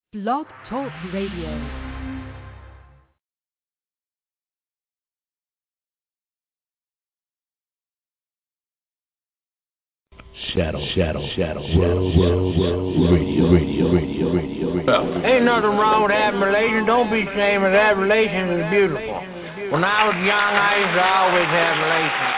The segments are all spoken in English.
Blog Talk Radio. Shadow, radio. Ain't nothing wrong with having relations. Don't be ashamed of that. Relations is beautiful. When I was young, I used to always have relations.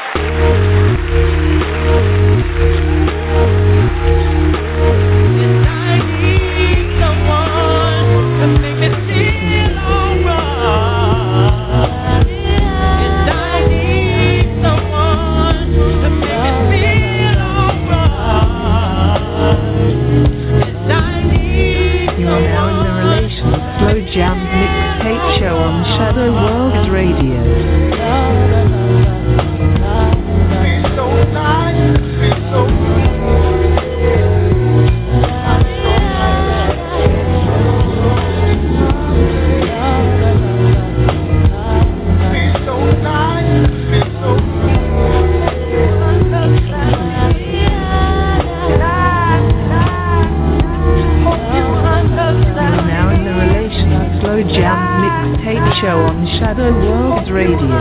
Jam mixtape show on Shadow World Radio. Jam mixtape show on Shadow World Radio.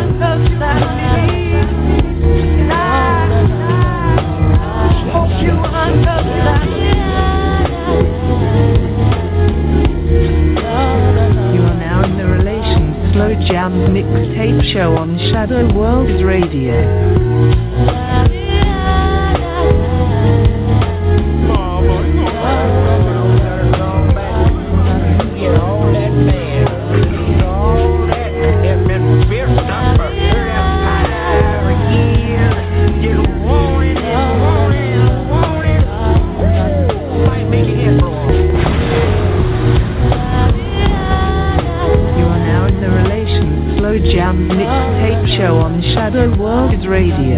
You are now in the Relations Slow Jam mixtape show on Shadow World Radio. Jam mixtape show on Shadow World Radio.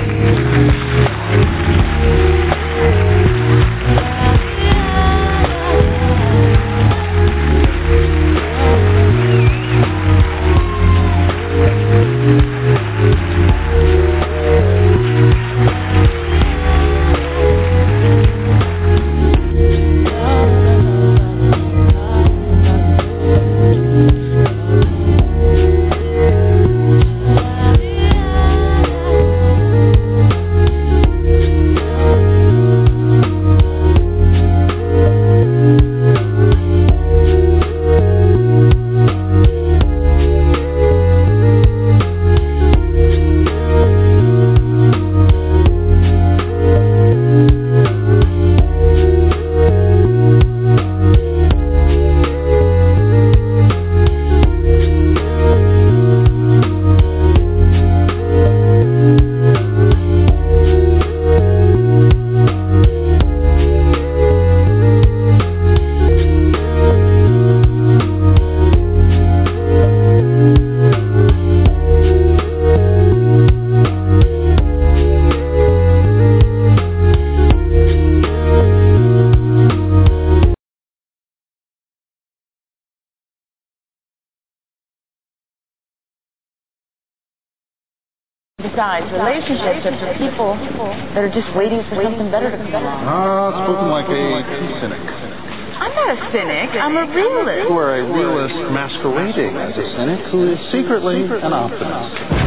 Besides, relationships are for people that are just waiting for something better to come along. Spoken like a cynic. I'm not a cynic. I'm a realist. You are a realist masquerading as a cynic who is secretly an optimist.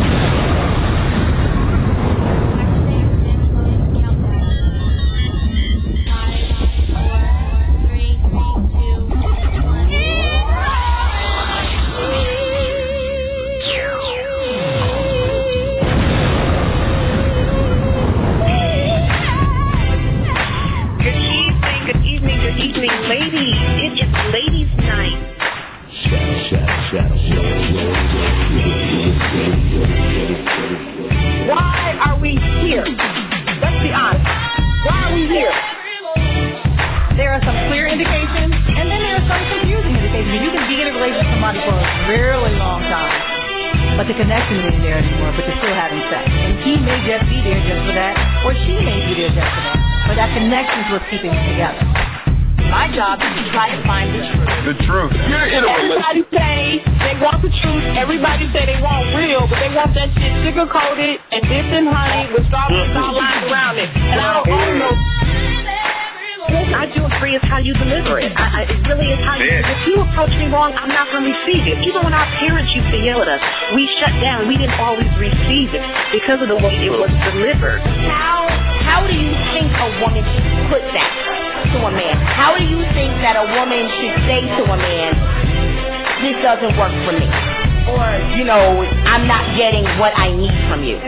Sugar-coated and dipped in honey with strawberry lines around it. And I don't know. I do agree it's how you deliver it. It really is how you deliver it. If you approach me wrong, I'm not going to receive it. Even when our parents used to yell at us, we shut down. We didn't always receive it because of the way it was delivered. How do you think a woman should put that to a man? How do you think that a woman should say to a man, this doesn't work for me? Or, you know, I'm not getting what I need from you.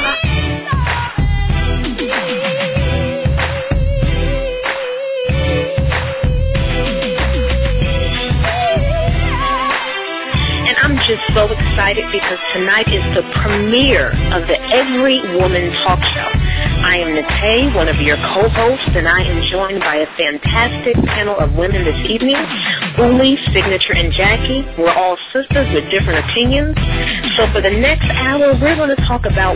I'm just so excited because tonight is the premiere of the Every Woman Talk Show. I am Nate, one of your co-hosts, and I am joined by a fantastic panel of women this evening. Uli, Signature, and Jackie. We're all sisters with different opinions. So for the next hour, we're going to talk about...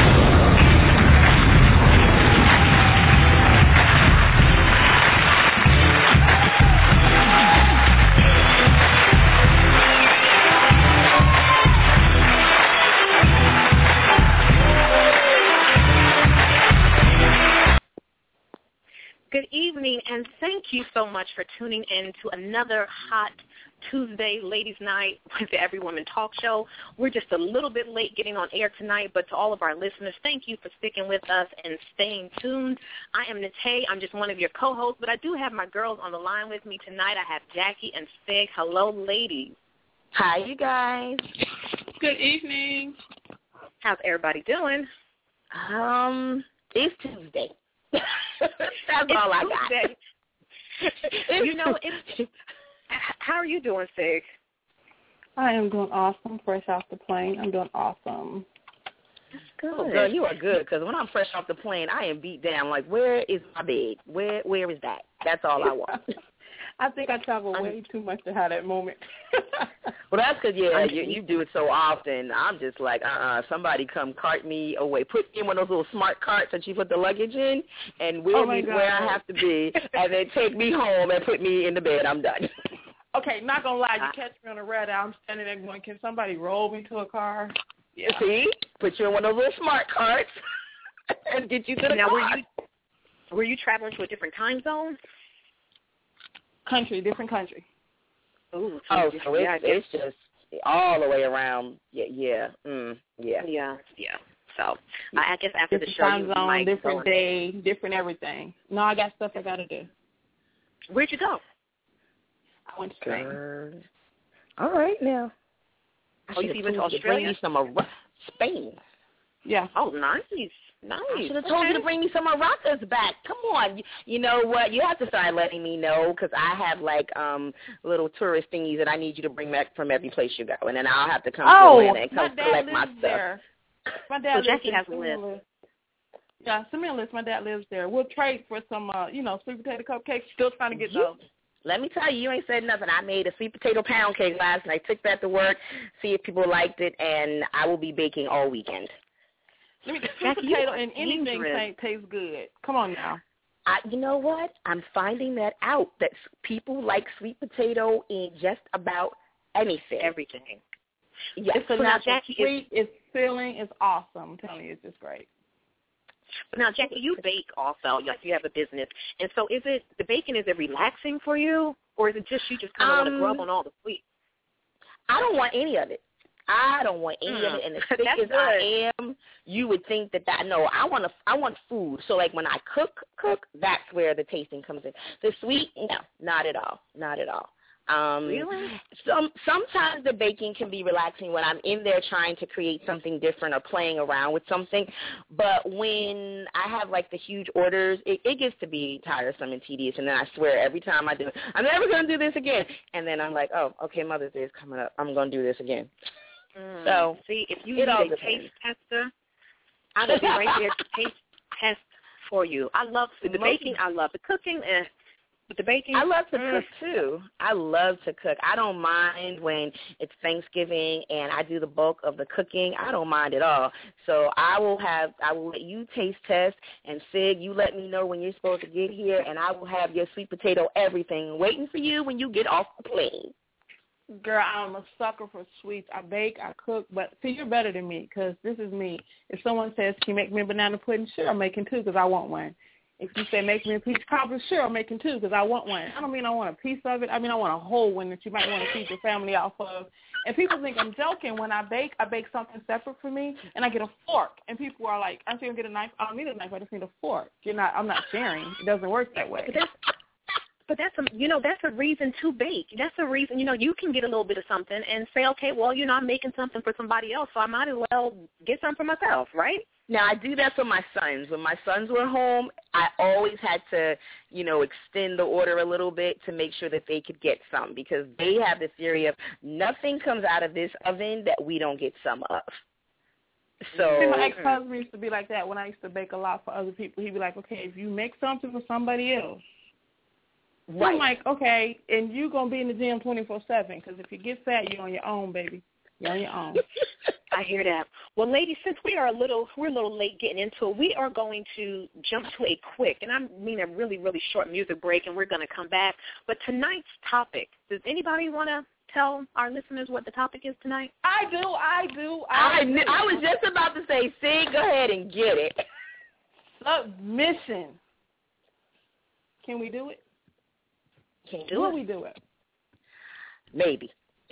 Good evening, and thank you so much for tuning in to another hot Tuesday ladies' night with the Every Woman Talk Show. We're just a little bit late getting on air tonight, but to all of our listeners, thank you for sticking with us and staying tuned. I am Nate. I'm just one of your co-hosts, but I do have my girls on the line with me tonight. I have Jackie and Sig. Hello, ladies. Hi, you guys. Good evening. How's everybody doing? It's Tuesday. That's all I got. You know, how are you doing, Sig? I am doing awesome. Fresh off the plane. I'm doing awesome. That's good. Oh, girl, you are good, because when I'm fresh off the plane, I am beat down. Like, where is my bed? Where is that? That's all I want. I think I travel way too much to have that moment. Well, that's because, you do it so often. I'm just like, somebody come cart me away. Put me in one of those little smart carts that you put the luggage in and wheel me where I have to be, and then take me home and put me in the bed. I'm done. Okay, not going to lie. You catch me on a red eye. I'm standing there going, can somebody roll me to a car? Yeah. See? Put you in one of those little smart carts and get you to the car. Were you traveling to a different time zone? Different country. Ooh, so it's just all the way around. Yeah. So I guess after the show, time zone, different day, different everything. No, I got stuff I got to do. Where'd you go? I went to Spain. All right, now. You went to Australia? Bring me some Spain. Yeah. Oh, nice. I should have told you to bring me some maracas back. Come on. You know what? You have to start letting me know, because I have, like, little tourist thingies that I need you to bring back from every place you go. And then I'll have to come to Atlanta and come collect my stuff. There. My dad lives Jackie there. has a list. Yeah, send me a list. My dad lives there. We'll trade for some, sweet potato cupcakes. Still trying to get those. Let me tell you, you ain't said nothing. I made a sweet potato pound cake last night. Took that to work, see if people liked it, and I will be baking all weekend. Sweet potato and anything tastes good. Come on now. You know what? I'm finding that out, that people like sweet potato in just about anything. Everything. Yes. It's a natural sweet. It's filling. It's awesome. I'm telling you, it's just great. Now, Jackie, you bake also. Like, you have a business. And so is it, the baking, is it relaxing for you? Or is it just you just kind of want to grub on all the sweets? I don't want any of it. And as sick as I am, you would think that no, I want food. So, like, when I cook, that's where the tasting comes in. The sweet, no, not at all. Really? Sometimes the baking can be relaxing when I'm in there trying to create something different or playing around with something. But when I have, like, the huge orders, it gets to be tiresome and tedious. And then I swear every time I do it, I'm never going to do this again. And then I'm like, oh, okay, Mother's Day is coming up. I'm going to do this again. So, see, if you need a taste tester, I'm going to be right there to taste test for you. I love the baking. I love the cooking. But the baking, I love to cook, too. I love to cook. I don't mind when it's Thanksgiving and I do the bulk of the cooking. I don't mind at all. So I will let you taste test, and Sig, you let me know when you're supposed to get here, and I will have your sweet potato everything waiting for you when you get off the plane. Girl, I'm a sucker for sweets. I bake, I cook, but see, you're better than me, because this is me. If someone says, can you make me a banana pudding? Sure, I'm making two, because I want one. If you say make me a peach cobbler, sure, I'm making two because I want one. I don't mean I want a piece of it. I mean I want a whole one that you might want to feed your family off of. And people think I'm joking. When I bake something separate for me, and I get a fork. And people are like, aren't you going to get a knife? I don't need a knife. I just need a fork. I'm not sharing. It doesn't work that way. But that's a reason to bake. That's a reason, you can get a little bit of something and say, okay, well, I'm making something for somebody else, so I might as well get some for myself, right? Now, I do that for my sons. When my sons were home, I always had to, extend the order a little bit to make sure that they could get some because they have the theory of nothing comes out of this oven that we don't get some of. So see, my ex-husband used to be like that when I used to bake a lot for other people. He'd be like, okay, if you make something for somebody else, right. So I'm like, okay, and you're going to be in the gym 24/7 because if you get fat, you're on your own, baby. You're on your own. I hear that. Well, ladies, since we're a little late getting into it, we are going to jump to a quick, and I mean a really, really short music break, and we're going to come back. But tonight's topic, does anybody want to tell our listeners what the topic is tonight? I do. I was just about to say, Sid, go ahead and get it. Submission. Can we do it? Will we do it? Maybe.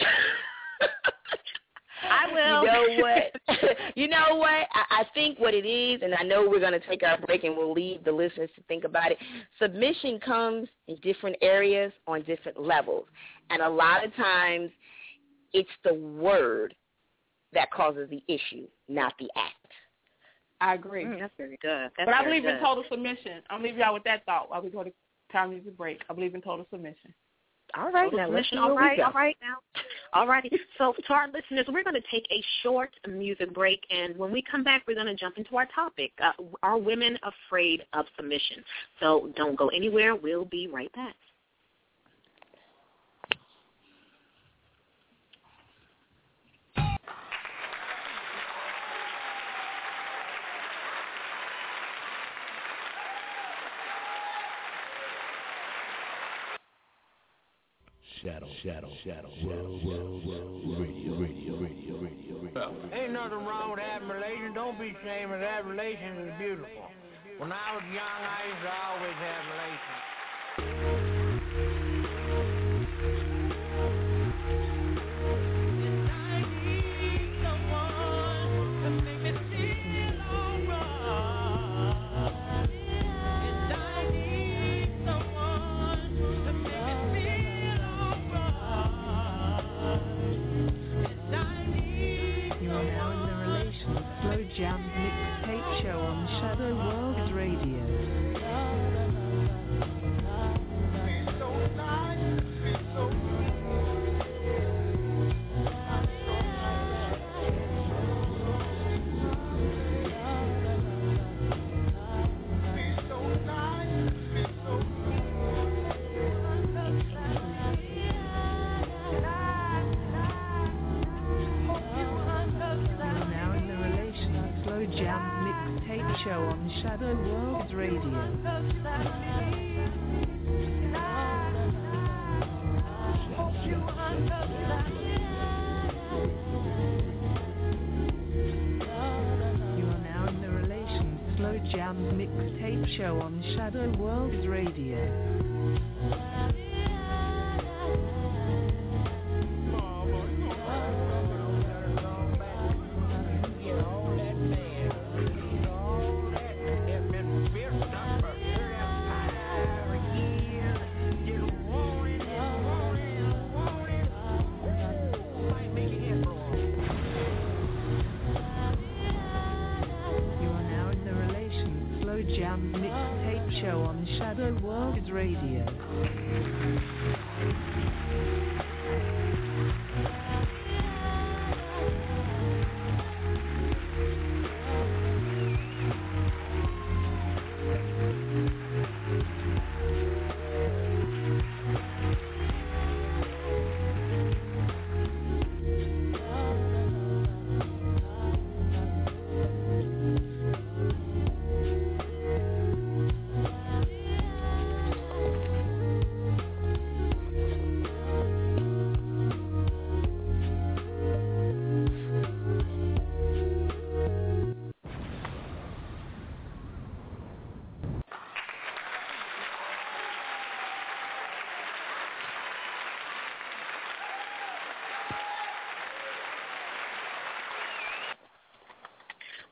I will. You know what? I think what it is, and I know we're going to take our break and we'll leave the listeners to think about it. Submission comes in different areas on different levels. And a lot of times it's the word that causes the issue, not the act. I agree. That's very good. But I believe in total submission. I'm leaving y'all with that thought while we go to time music break. I believe in total submission. All right, now listen. All right now. All righty. So to our listeners, we're going to take a short music break, and when we come back, we're going to jump into our topic. Are women afraid of submission? So don't go anywhere. We'll be right back. Shadow, world, radio. Ain't nothing wrong with having relations. Don't be ashamed of that. Relations is beautiful. When I was young, I used to always have relations. Jam mixtape show on Shadow World Radio. Show on Shadow World Radio. You are now in the Relations Slow Jam mixtape show on Shadow World Radio. Jam mixtape show on Shadow World Radio.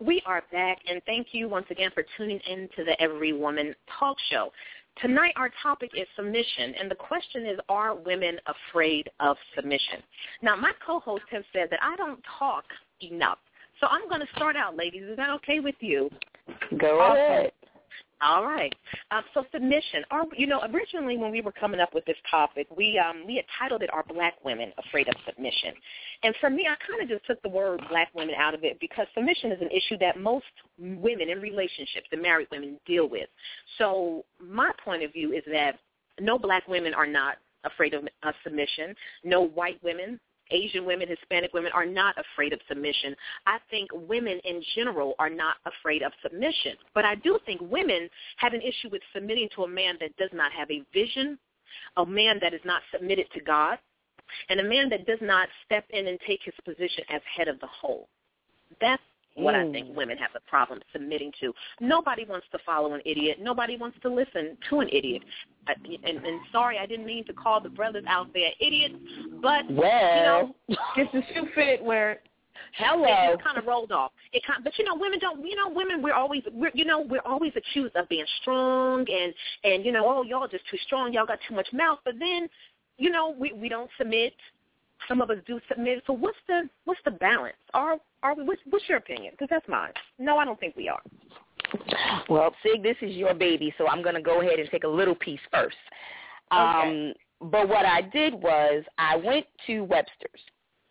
We are back, and thank you once again for tuning in to the Every Woman Talk Show. Tonight our topic is submission, and the question is, are women afraid of submission? Now, my co-hosts have said that I don't talk enough, so I'm going to start out, ladies. Is that okay with you? Go ahead. All right. So submission. Originally when we were coming up with this topic, we had titled it, "Are Black Women Afraid of Submission?" And for me, I kind of just took the word black women out of it because submission is an issue that most women in relationships, the married women, deal with. So my point of view is that no black women are not afraid of submission. No white women, Asian women, Hispanic women are not afraid of submission. I think women in general are not afraid of submission. But I do think women have an issue with submitting to a man that does not have a vision, a man that is not submitted to God, and a man that does not step in and take his position as head of the whole. That's what I think women have a problem submitting to. Nobody wants to follow an idiot. Nobody wants to listen to an idiot. And sorry, I didn't mean to call the brothers out there idiots, but, it's a shoe fit where, it just kind of rolled off. But women don't. Women, we're always accused of being strong and y'all just too strong. Y'all got too much mouth. But then, we don't submit. Some of us do submit. So what's the balance? What's your opinion? Because that's mine. No, I don't think we are. Well, Sig, this is your baby, so I'm going to go ahead and take a little piece first. Okay. But what I did was I went to Webster's,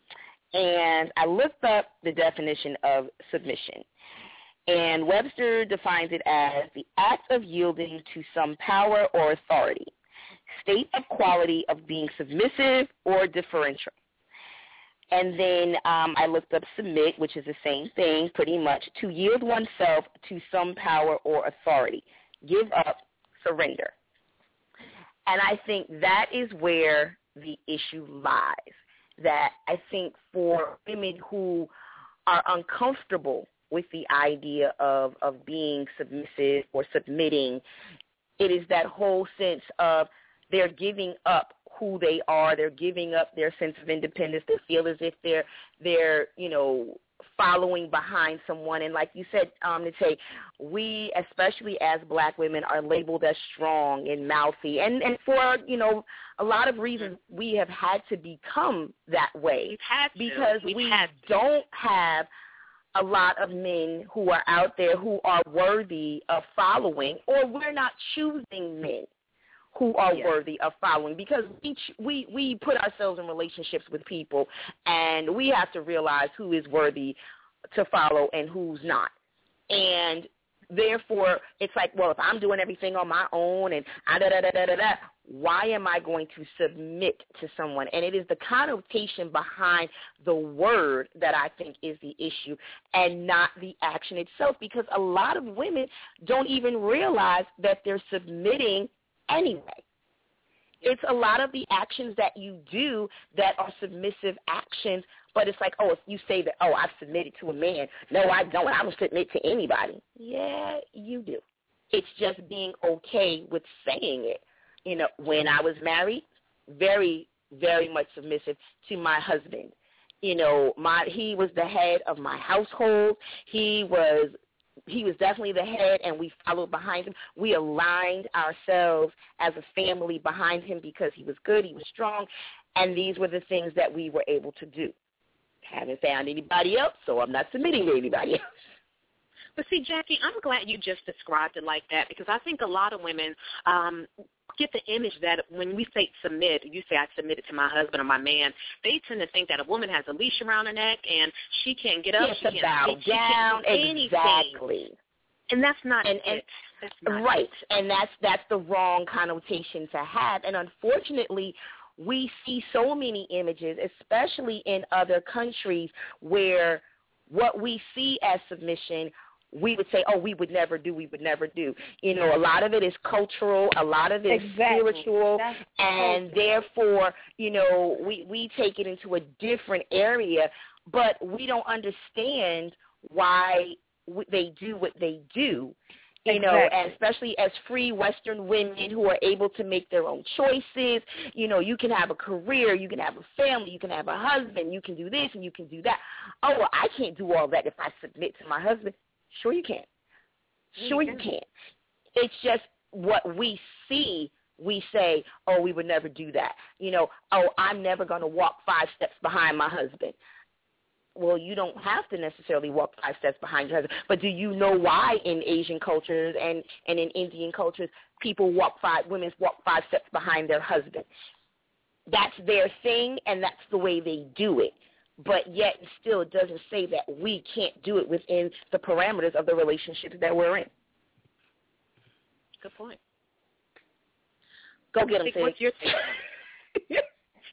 and I looked up the definition of submission. And Webster defines it as the act of yielding to some power or authority, state of quality of being submissive or deferential. And then I looked up submit, which is the same thing pretty much, to yield oneself to some power or authority, give up, surrender. And I think that is where the issue lies, that I think for women who are uncomfortable with the idea of being submissive or submitting, it is that whole sense of they're giving up who they are. They're giving up their sense of independence. They feel as if they're following behind someone. And like you said, Nate, we, especially as black women, are labeled as strong and mouthy. And for, a lot of reasons, we have had to become that way because we don't have a lot of men who are out there who are worthy of following, or we're not choosing men who are worthy of following, because we put ourselves in relationships with people, and we have to realize who is worthy to follow and who's not. And therefore, it's like, well, if I'm doing everything on my own and why am I going to submit to someone? And it is the connotation behind the word that I think is the issue and not the action itself, because a lot of women don't even realize that they're submitting anyway. It's a lot of the actions that you do that are submissive actions, but it's like, if you say that, I've submitted to a man. No, I don't. I don't submit to anybody. Yeah, you do. It's just being okay with saying it. When I was married, very, very much submissive to my husband. He was the head of my household. He was definitely the head, and we followed behind him. We aligned ourselves as a family behind him because he was good, he was strong, and these were the things that we were able to do. Haven't found anybody else, so I'm not submitting to anybody else. But see, Jackie, I'm glad you just described it like that, because I think a lot of women get the image that when we say submit, you say I submitted to my husband or my man, they tend to think that a woman has a leash around her neck and she can't get up, she can't bow down, exactly. And that's not it. That's not right. it. And that's the wrong connotation to have. And unfortunately, we see so many images, especially in other countries, where what we see as submission, we would say, we would never do, we would never do. A lot of it is cultural, a lot of it is spiritual, and therefore, we take it into a different area, but we don't understand why they do what they do. You know, and especially as free Western women who are able to make their own choices. You know, you can have a career, you can have a family, you can have a husband, you can do this and you can do that. Oh, well, I can't do all that if I submit to my husband. Sure you can. Sure you can. It's just what we see, we say, oh, we would never do that. You know, oh, I'm never going to walk 5 steps behind my husband. Well, you don't have to necessarily walk 5 steps behind your husband, but do you know why in Asian cultures and in Indian cultures women walk 5 steps behind their husband? That's their thing, and that's the way they do it. But yet, still, it doesn't say that we can't do it within the parameters of the relationships that we're in. Good point. Go get them, Sid. What's your take?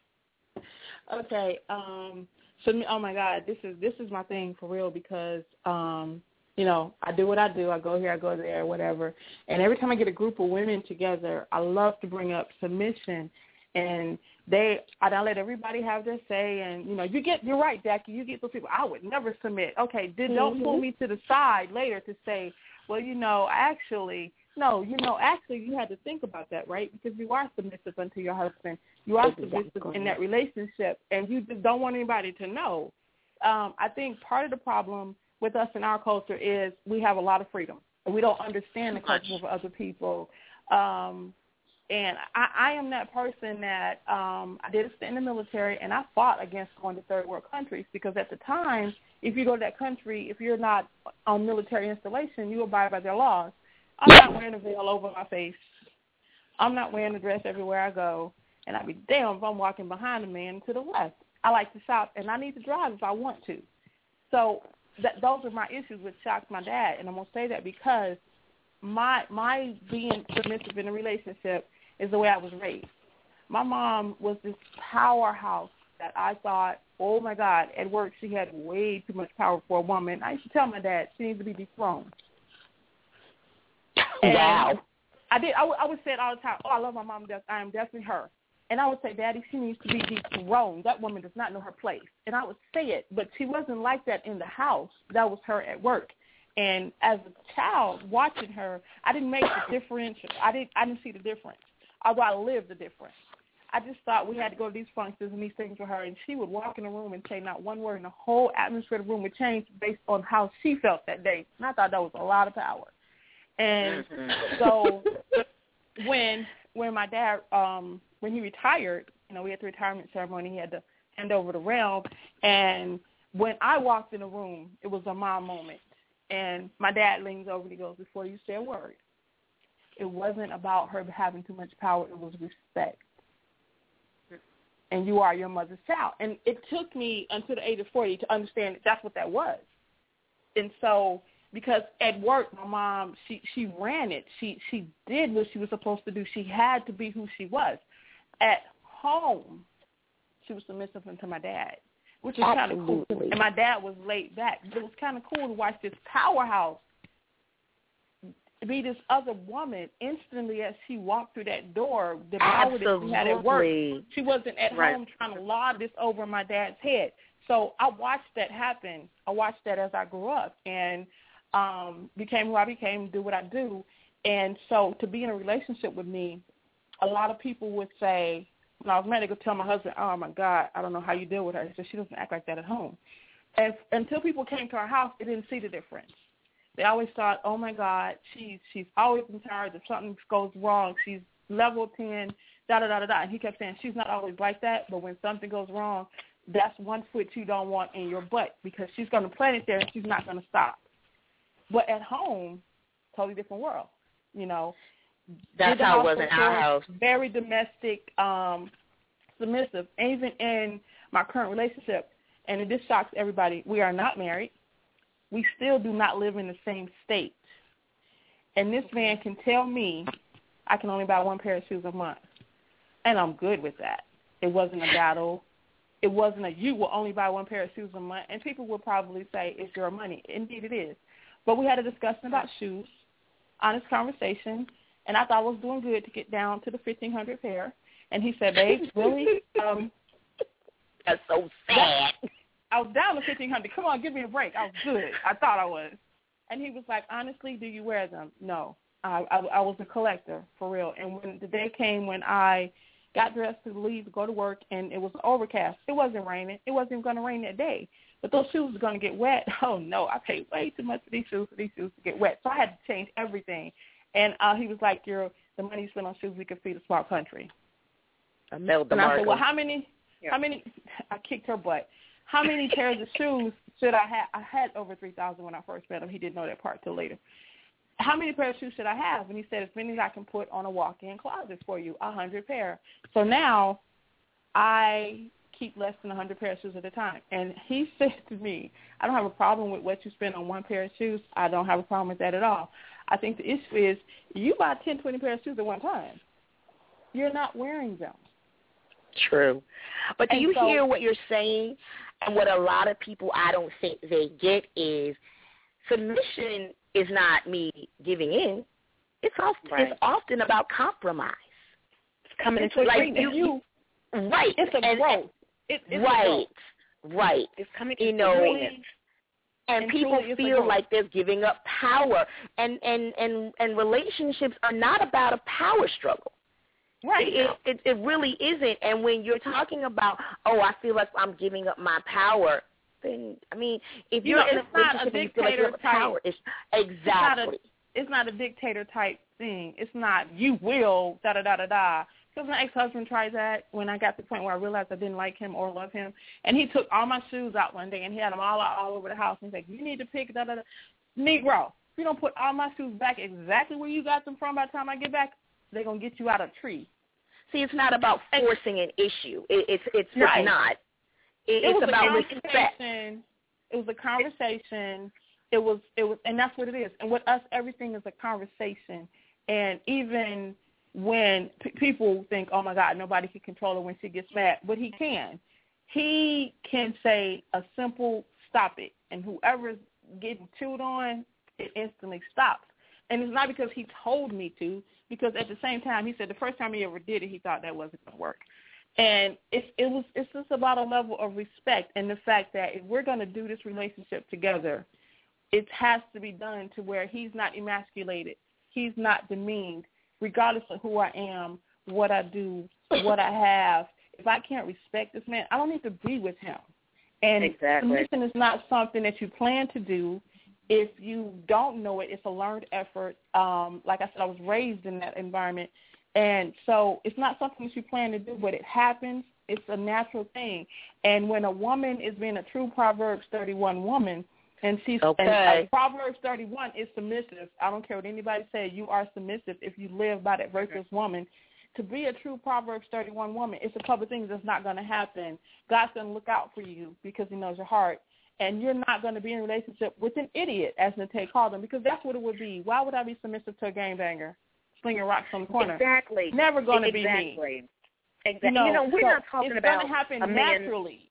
Okay. So, oh my God, this is my thing for real because, you know, I do what I do. I go here, I go there, whatever. And every time I get a group of women together, I love to bring up submission. And I don't let everybody have their say. And, you know, you're right, Jackie. You get those people, I would never submit. Okay, don't pull me to the side later to say, well, you know, actually, you had to think about that, right? Because you are submissive unto your husband. You are submissive in that relationship, and you just don't want anybody to know. I think part of the problem with us in our culture is we have a lot of freedom, and we don't understand the culture of other people. And I am that person that I did stay in the military, and I fought against going to third world countries because at the time, if you go to that country, if you're not on military installation, you abide by their laws. I'm not wearing a veil over my face. I'm not wearing a dress everywhere I go. And I'd be damned if I'm walking behind a man to the left. I like to shop, and I need to drive if I want to. So those are my issues with shocked my dad. And I'm going to say that because my being submissive in a relationship is the way I was raised. My mom was this powerhouse that I thought, oh, my God, at work she had way too much power for a woman. I used to tell my dad she needs to be dethroned. Wow. I would say it all the time, oh, I love my mom. I am definitely her. And I would say, Daddy, she needs to be dethroned. That woman does not know her place. And I would say it, but she wasn't like that in the house. That was her at work. And as a child watching her, I didn't make the difference. I didn't see the difference, although I lived the difference. I just thought we had to go to these functions and these things with her, and she would walk in the room and say not one word, and the whole atmosphere of the room would change based on how she felt that day. And I thought that was a lot of power. And so when my dad, when he retired, you know, we had the retirement ceremony, he had to hand over the realm. And when I walked in the room, it was a mom moment. And my dad leans over and he goes, before you say a word, it wasn't about her having too much power. It was respect. And you are your mother's child. And it took me until the age of 40 to understand that that's what that was. And so because at work, my mom, she ran it. She did what she was supposed to do. She had to be who she was. At home, she was submissive to my dad, which is kind of cool. And my dad was laid back. It was kind of cool to watch this powerhouse be this other woman instantly as she walked through that door. The power that she had at work. She wasn't at home trying to lob this over my dad's head. So I watched that happen. I watched that as I grew up and became who I became, do what I do. And so to be in a relationship with me, a lot of people would say, when I was married, they would tell my husband, oh, my God, I don't know how you deal with her. He said, she doesn't act like that at home. And until people came to our house, they didn't see the difference. They always thought, oh, my God, she's always in charge. If something goes wrong, she's level 10, da-da-da-da-da. And he kept saying, she's not always like that, but when something goes wrong, that's one foot you don't want in your butt because she's going to plant it there and she's not going to stop. But at home, totally different world, you know. That's how it was in our house. Very domestic, submissive. And even in my current relationship, and this shocks everybody, we are not married. We still do not live in the same state. And this man can tell me I can only buy one pair of shoes a month. And I'm good with that. It wasn't a battle. It wasn't a you will only buy one pair of shoes a month. And people will probably say it's your money. Indeed it is. But we had a discussion about shoes, honest conversation, and I thought I was doing good to get down to the 1,500 pair. And he said, babe, really? That's so sad. I was down to 1,500. Come on, give me a break. I was good. I thought I was. And he was like, honestly, do you wear them? No. I was a collector, for real. And when the day came when I got dressed to leave to go to work and it was overcast, it wasn't raining. It wasn't going to rain that day. But those shoes were going to get wet. Oh, no, I paid way too much for these shoes to get wet. So I had to change everything. And he was like, the money you spend on shoes, we could feed a small country. And I said, well, how many, I kicked her butt. How many pairs of shoes should I have? I had over 3,000 when I first met him. He didn't know that part till later. How many pairs of shoes should I have? And he said, as many as I can put on a walk-in closet for you, 100 pair. So now I keep less than 100 pair of shoes at a time. And he said to me, I don't have a problem with what you spend on one pair of shoes. I don't have a problem with that at all. I think the issue is you buy 10, 20 pairs of shoes at one time. You're not wearing them. True. But do you hear what you're saying? And what a lot of people I don't think they get is submission is not me giving in. It's often about compromise. It's coming into agreement. Right. It's a growth. It's right. It's coming into agreement. And people feel like they're giving up power. And relationships are not about a power struggle. Right. It really isn't. And when you're talking about, I feel like I'm giving up my power, then, I mean, if you're in a relationship and you feel like you have power, exactly. It's not a dictator type thing. It's not, you will, da-da-da-da-da. Because my ex-husband tried that when I got to the point where I realized I didn't like him or love him. And he took all my shoes out one day and he had them all out all over the house. And he's like, you need to pick da-da-da. Negro, if you don't put all my shoes back exactly where you got them from by the time I get back, they're going to get you out of a tree. See, it's not about forcing an issue. It's right. not. It's about respect. It was a conversation. It was, and that's what it is. And with us, everything is a conversation. And even when people think, oh, my God, nobody can control her when she gets mad, but he can. He can say a simple stop it, and whoever's getting chewed on, it instantly stops. And it's not because he told me to, because at the same time, he said the first time he ever did it, he thought that wasn't going to work. And it's just about a level of respect and the fact that if we're going to do this relationship together, it has to be done to where he's not emasculated, he's not demeaned, regardless of who I am, what I do, what I have. If I can't respect this man, I don't need to be with him. And submission is not something that you plan to do. If you don't know it, it's a learned effort. Like I said, I was raised in that environment. And so it's not something that you plan to do, but it happens. It's a natural thing. And when a woman is being a true Proverbs 31 woman, and she's and Proverbs 31 is submissive. I don't care what anybody says. You are submissive if you live by that virtuous woman. To be a true Proverbs 31 woman, it's a couple of things that's not going to happen. God's going to look out for you because he knows your heart. And you're not going to be in a relationship with an idiot, as Nate called him, because that's what it would be. Why would I be submissive to a gangbanger, slinging rocks on the corner? Exactly. Never going to be me. Exactly. We're not talking about it's going to happen naturally.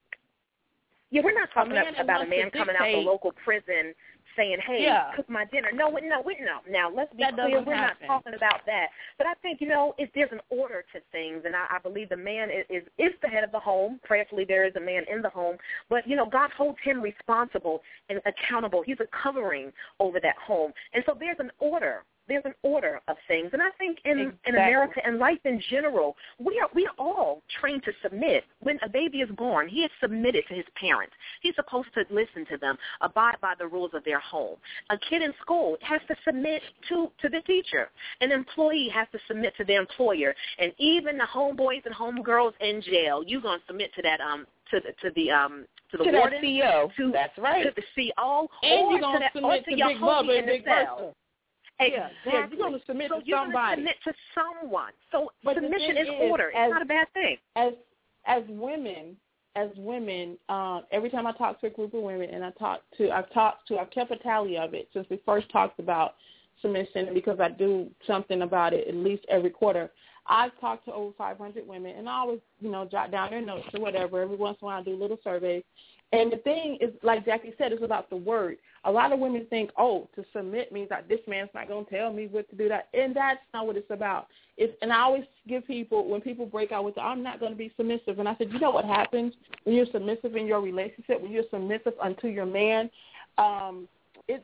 Yeah, we're not talking about a man coming out the local prison saying, hey, cook my dinner. No. Now, let's be clear. We're not talking about that. But I think, there's an order to things, and I believe the man is the head of the home. Prayerfully, there is a man in the home. But, God holds him responsible and accountable. He's a covering over that home. And so there's an order. There's an order of things. And I think in America and life in general, we are all trained to submit. When a baby is born, he is submitted to his parents. He's supposed to listen to them, abide by the rules of their home. A kid in school has to submit to the teacher. An employee has to submit to their employer. And even the homeboys and homegirls in jail, you're going to submit to that to the warden, CEO. That's right. To the CO, and or you're going to submit to Big Bubba and Big Bertha. Exactly. Yeah, you're going to submit to somebody. You're going to submit to someone. So but submission is order. It's not a bad thing. As women, every time I talk to a group of women, and I've kept a tally of it since we first talked about submission, because I do something about it at least every quarter. I've talked to over 500 women, and I always, jot down their notes or whatever. Every once in a while I do little surveys. And the thing is, like Jackie said, it's about the word. A lot of women think, to submit means that this man's not going to tell me what to do. That, and that's not what it's about. And I always give people, when people break out with, I'm not going to be submissive. And I said, you know what happens when you're submissive in your relationship, when you're submissive unto your man? It's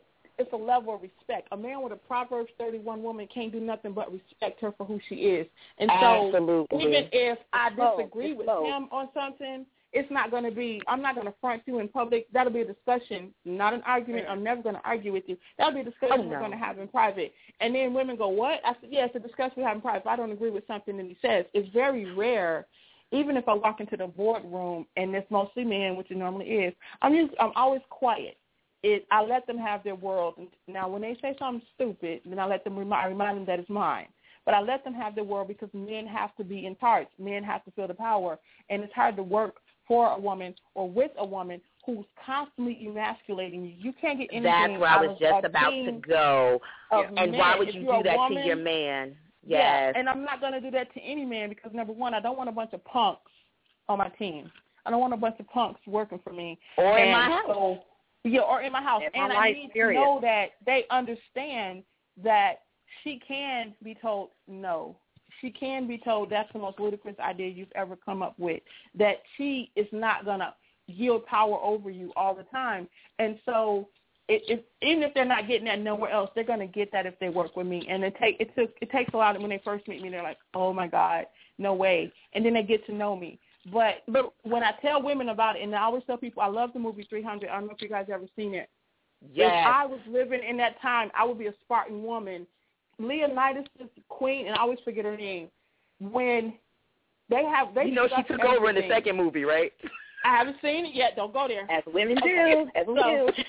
it's a level of respect. A man with a Proverbs 31 woman can't do nothing but respect her for who she is. And so even if I disagree with him on something, it's not going to be, I'm not going to front you in public. That'll be a discussion, not an argument. I'm never going to argue with you. That'll be a discussion we're going to have in private. And then women go, what? I said, yeah, it's a discussion we have in private. If I don't agree with something that he says, it's very rare. Even if I walk into the boardroom and it's mostly men, which it normally is, I'm always quiet. I let them have their world. Now, when they say something stupid, then I let them remind them that it's mine. But I let them have their world because men have to be in charge. Men have to feel the power. And it's hard to work for a woman or with a woman who's constantly emasculating you. You can't get anything That's where I was just about to go. And men. why would you do that woman, to your man? Yes. Yeah, and I'm not going to do that to any man because, number one, I don't want a bunch of punks on my team. I don't want a bunch of punks working for me. Or in my house. Or in my house. And I need to know that they understand that she can be told no. She can be told that's the most ludicrous idea you've ever come up with, that she is not going to yield power over you all the time. And so even if they're not getting that nowhere else, they're going to get that if they work with me. And it takes a lot when they first meet me, they're like, oh, my God, no way. And then they get to know me. But when I tell women about it, and I always tell people, I love the movie 300. I don't know if you guys ever seen it. Yes. If I was living in that time, I would be a Spartan woman. Leonidas is the queen, and I always forget her name. When they she took over in the second movie, right? I haven't seen it yet. Don't go there. As women do. As women do.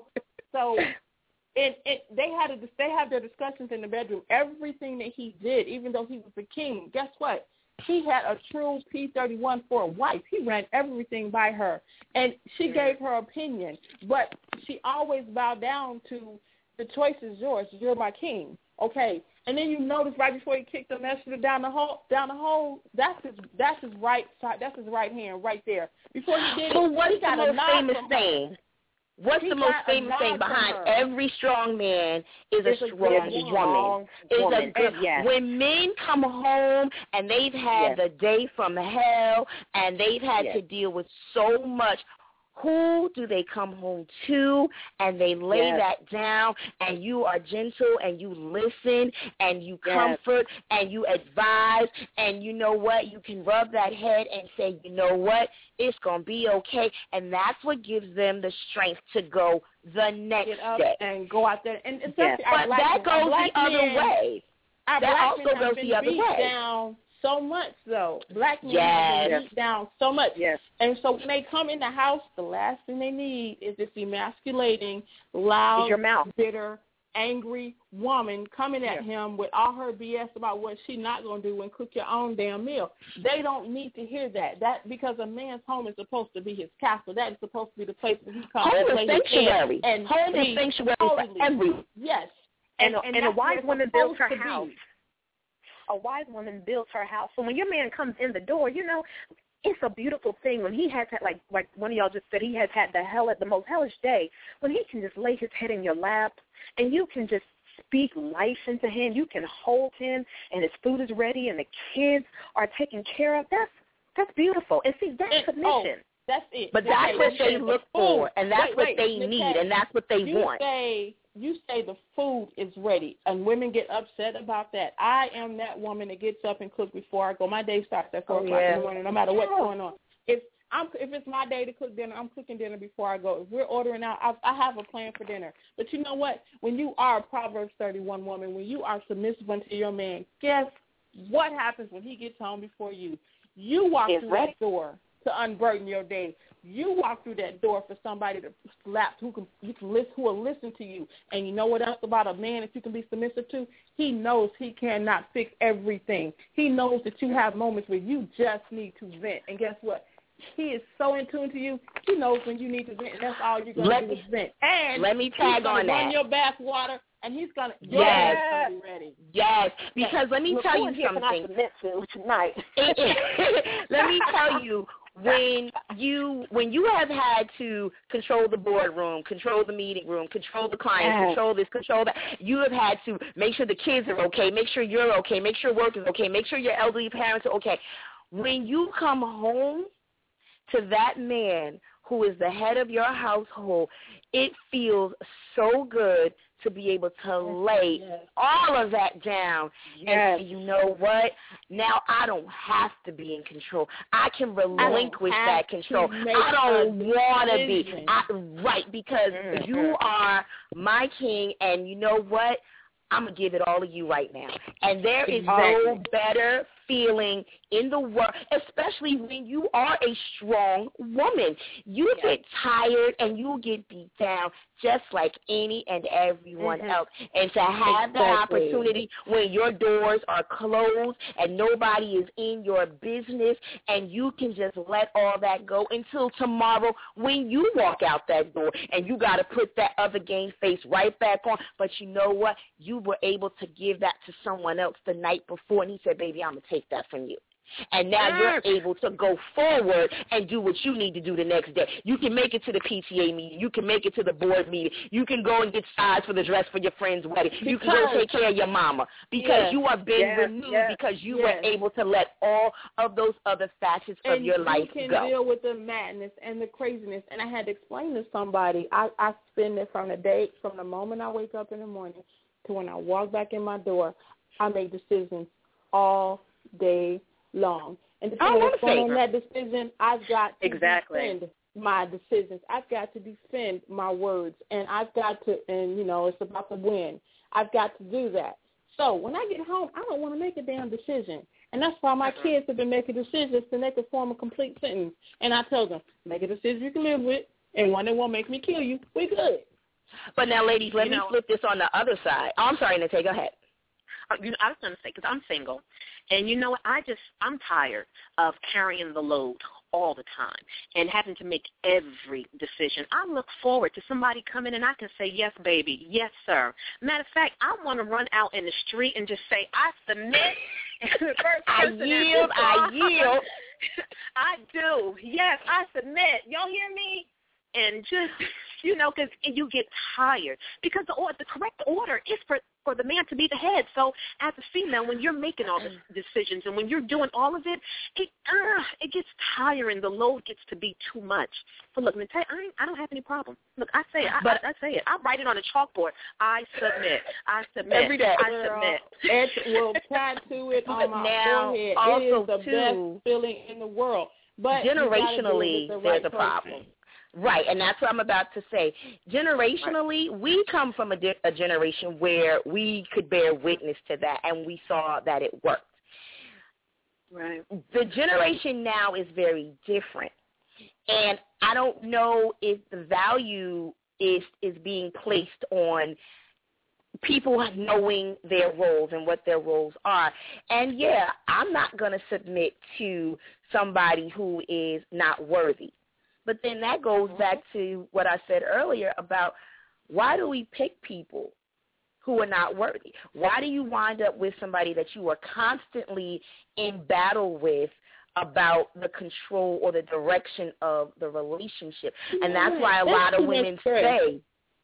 So they had their discussions in the bedroom. Everything that he did, even though he was the king, guess what? He had a true P-31 for a wife. He ran everything by her, and she gave her opinion. But she always bowed down to the choice is yours. You're my king. Okay, and then you notice right before he kicked the messenger down the hole, that's his right side, that's his right hand right there. Before he did so it, what's he got the a most nod famous from thing? her. What's the most famous thing behind every strong man is a strong woman. When men come home and they've had the day from hell and they've had to deal with so much, who do they come home to? And they lay that down, and you are gentle, and you listen, and you comfort, and you advise, and you know what? You can rub that head and say, you know what? It's going to be okay. And that's what gives them the strength to go the next step. And go out there. And but that goes the other way. That also goes the other way. Down so much, though. Black men have been beat down so much. Yes. And so when they come in the house, the last thing they need is this emasculating, loud, bitter, angry woman coming at him with all her BS about what she's not going to do and cook your own damn meal. They don't need to hear that. Because a man's home is supposed to be his castle. That is supposed to be the place where he comes home and sanctuary. And home is sanctuary for everyone. Yes. And a wise woman builds her house. A wise woman builds her house. So when your man comes in the door, it's a beautiful thing when he has had, like one of y'all just said, he has had the most hellish day, when he can just lay his head in your lap and you can just speak life into him. You can hold him and his food is ready and the kids are taken care of. That's beautiful. And see, that's submission. That's it. But that's what they look for, and that's what they need, and that's what they want. You say the food is ready, and women get upset about that. I am that woman that gets up and cooks before I go. My day starts at 4 o'clock in the morning, no matter what's going on. If it's my day to cook dinner, I'm cooking dinner before I go. If we're ordering out, I have a plan for dinner. But you know what? When you are a Proverbs 31 woman, when you are submissive unto your man, guess what happens when he gets home before you? You walk through that door to unburden your day. You walk through that door for somebody to slap who will listen to you. And you know what else about a man that you can be submissive to? He knows he cannot fix everything. He knows that you have moments where you just need to vent. And guess what? He is so in tune to you. He knows when you need to vent, and that's all you're going to do is vent. And let me tag on that. Run your bath water, and he's going to be ready. Yes, because let me tell you something. Tonight. Let me tell you. When you have had to control the boardroom, control the meeting room, control the clients, control this, control that, you have had to make sure the kids are okay, make sure you're okay, make sure work is okay, make sure your elderly parents are okay. When you come home, to that man who is the head of your household, it feels so good to be able to lay all of that down and say, you know what, now I don't have to be in control. I can relinquish that control. I don't want to be. Right, because you are my king, and you know what? I'm going to give it all to you right now. And there is no better feeling in the world, especially when you are a strong woman. You get tired and you get beat down just like any and everyone else. And to have that opportunity when your doors are closed and nobody is in your business and you can just let all that go until tomorrow when you walk out that door and you got to put that other game face right back on. But you know what? You were able to give that to someone else the night before, and he said, baby, I'm going to take that from you. And now you're able to go forward and do what you need to do the next day. You can make it to the PTA meeting. You can make it to the board meeting. You can go and get size for the dress for your friend's wedding. You can go take care of your mama because you have been renewed because you were able to let all of those other facets of your life go. You can deal with the madness and the craziness. And I had to explain to somebody, I spend it from the moment I wake up in the morning to when I walk back in my door, I make decisions all day long. And depending on what's going on in that decision, I've got to defend my decisions. I've got to defend my words. And I've got to, and, you know, it's about the win. I've got to do that. So when I get home, I don't want to make a damn decision. And that's why my kids have been making decisions so they can form a complete sentence. And I tell them, make a decision you can live with, and one that won't make me kill you. We good. But now, ladies, let me flip this on the other side. Oh, I'm sorry, Nate, go ahead. I was going to say, because I'm single, and you know what, I'm tired of carrying the load all the time and having to make every decision. I look forward to somebody coming and I can say, yes, baby, yes, sir. Matter of fact, I want to run out in the street and just say, I submit. I yield. I do. Yes, I submit. Y'all hear me? And just, you know, because you get tired. Because the correct order is for the man to be the head. So as a female, when you're making all the decisions and when you're doing all of it, it gets tiring. The load gets to be too much. But look, let me tell you, I don't have any problem. Look, I say it. I say it. I write it on a chalkboard. I submit. I submit. Every day. I submit. It will tattoo it on my forehead. It is the best feeling in the world. But generationally, there's a problem. Right, and that's what I'm about to say. Generationally, we come from a generation where we could bear witness to that, and we saw that it worked. Right. The generation now is very different, and I don't know if the value is being placed on people knowing their roles and what their roles are. And, yeah, I'm not going to submit to somebody who is not worthy. But then that goes back to what I said earlier about why do we pick people who are not worthy? Why do you wind up with somebody that you are constantly in battle with about the control or the direction of the relationship? And that's why a lot of women say,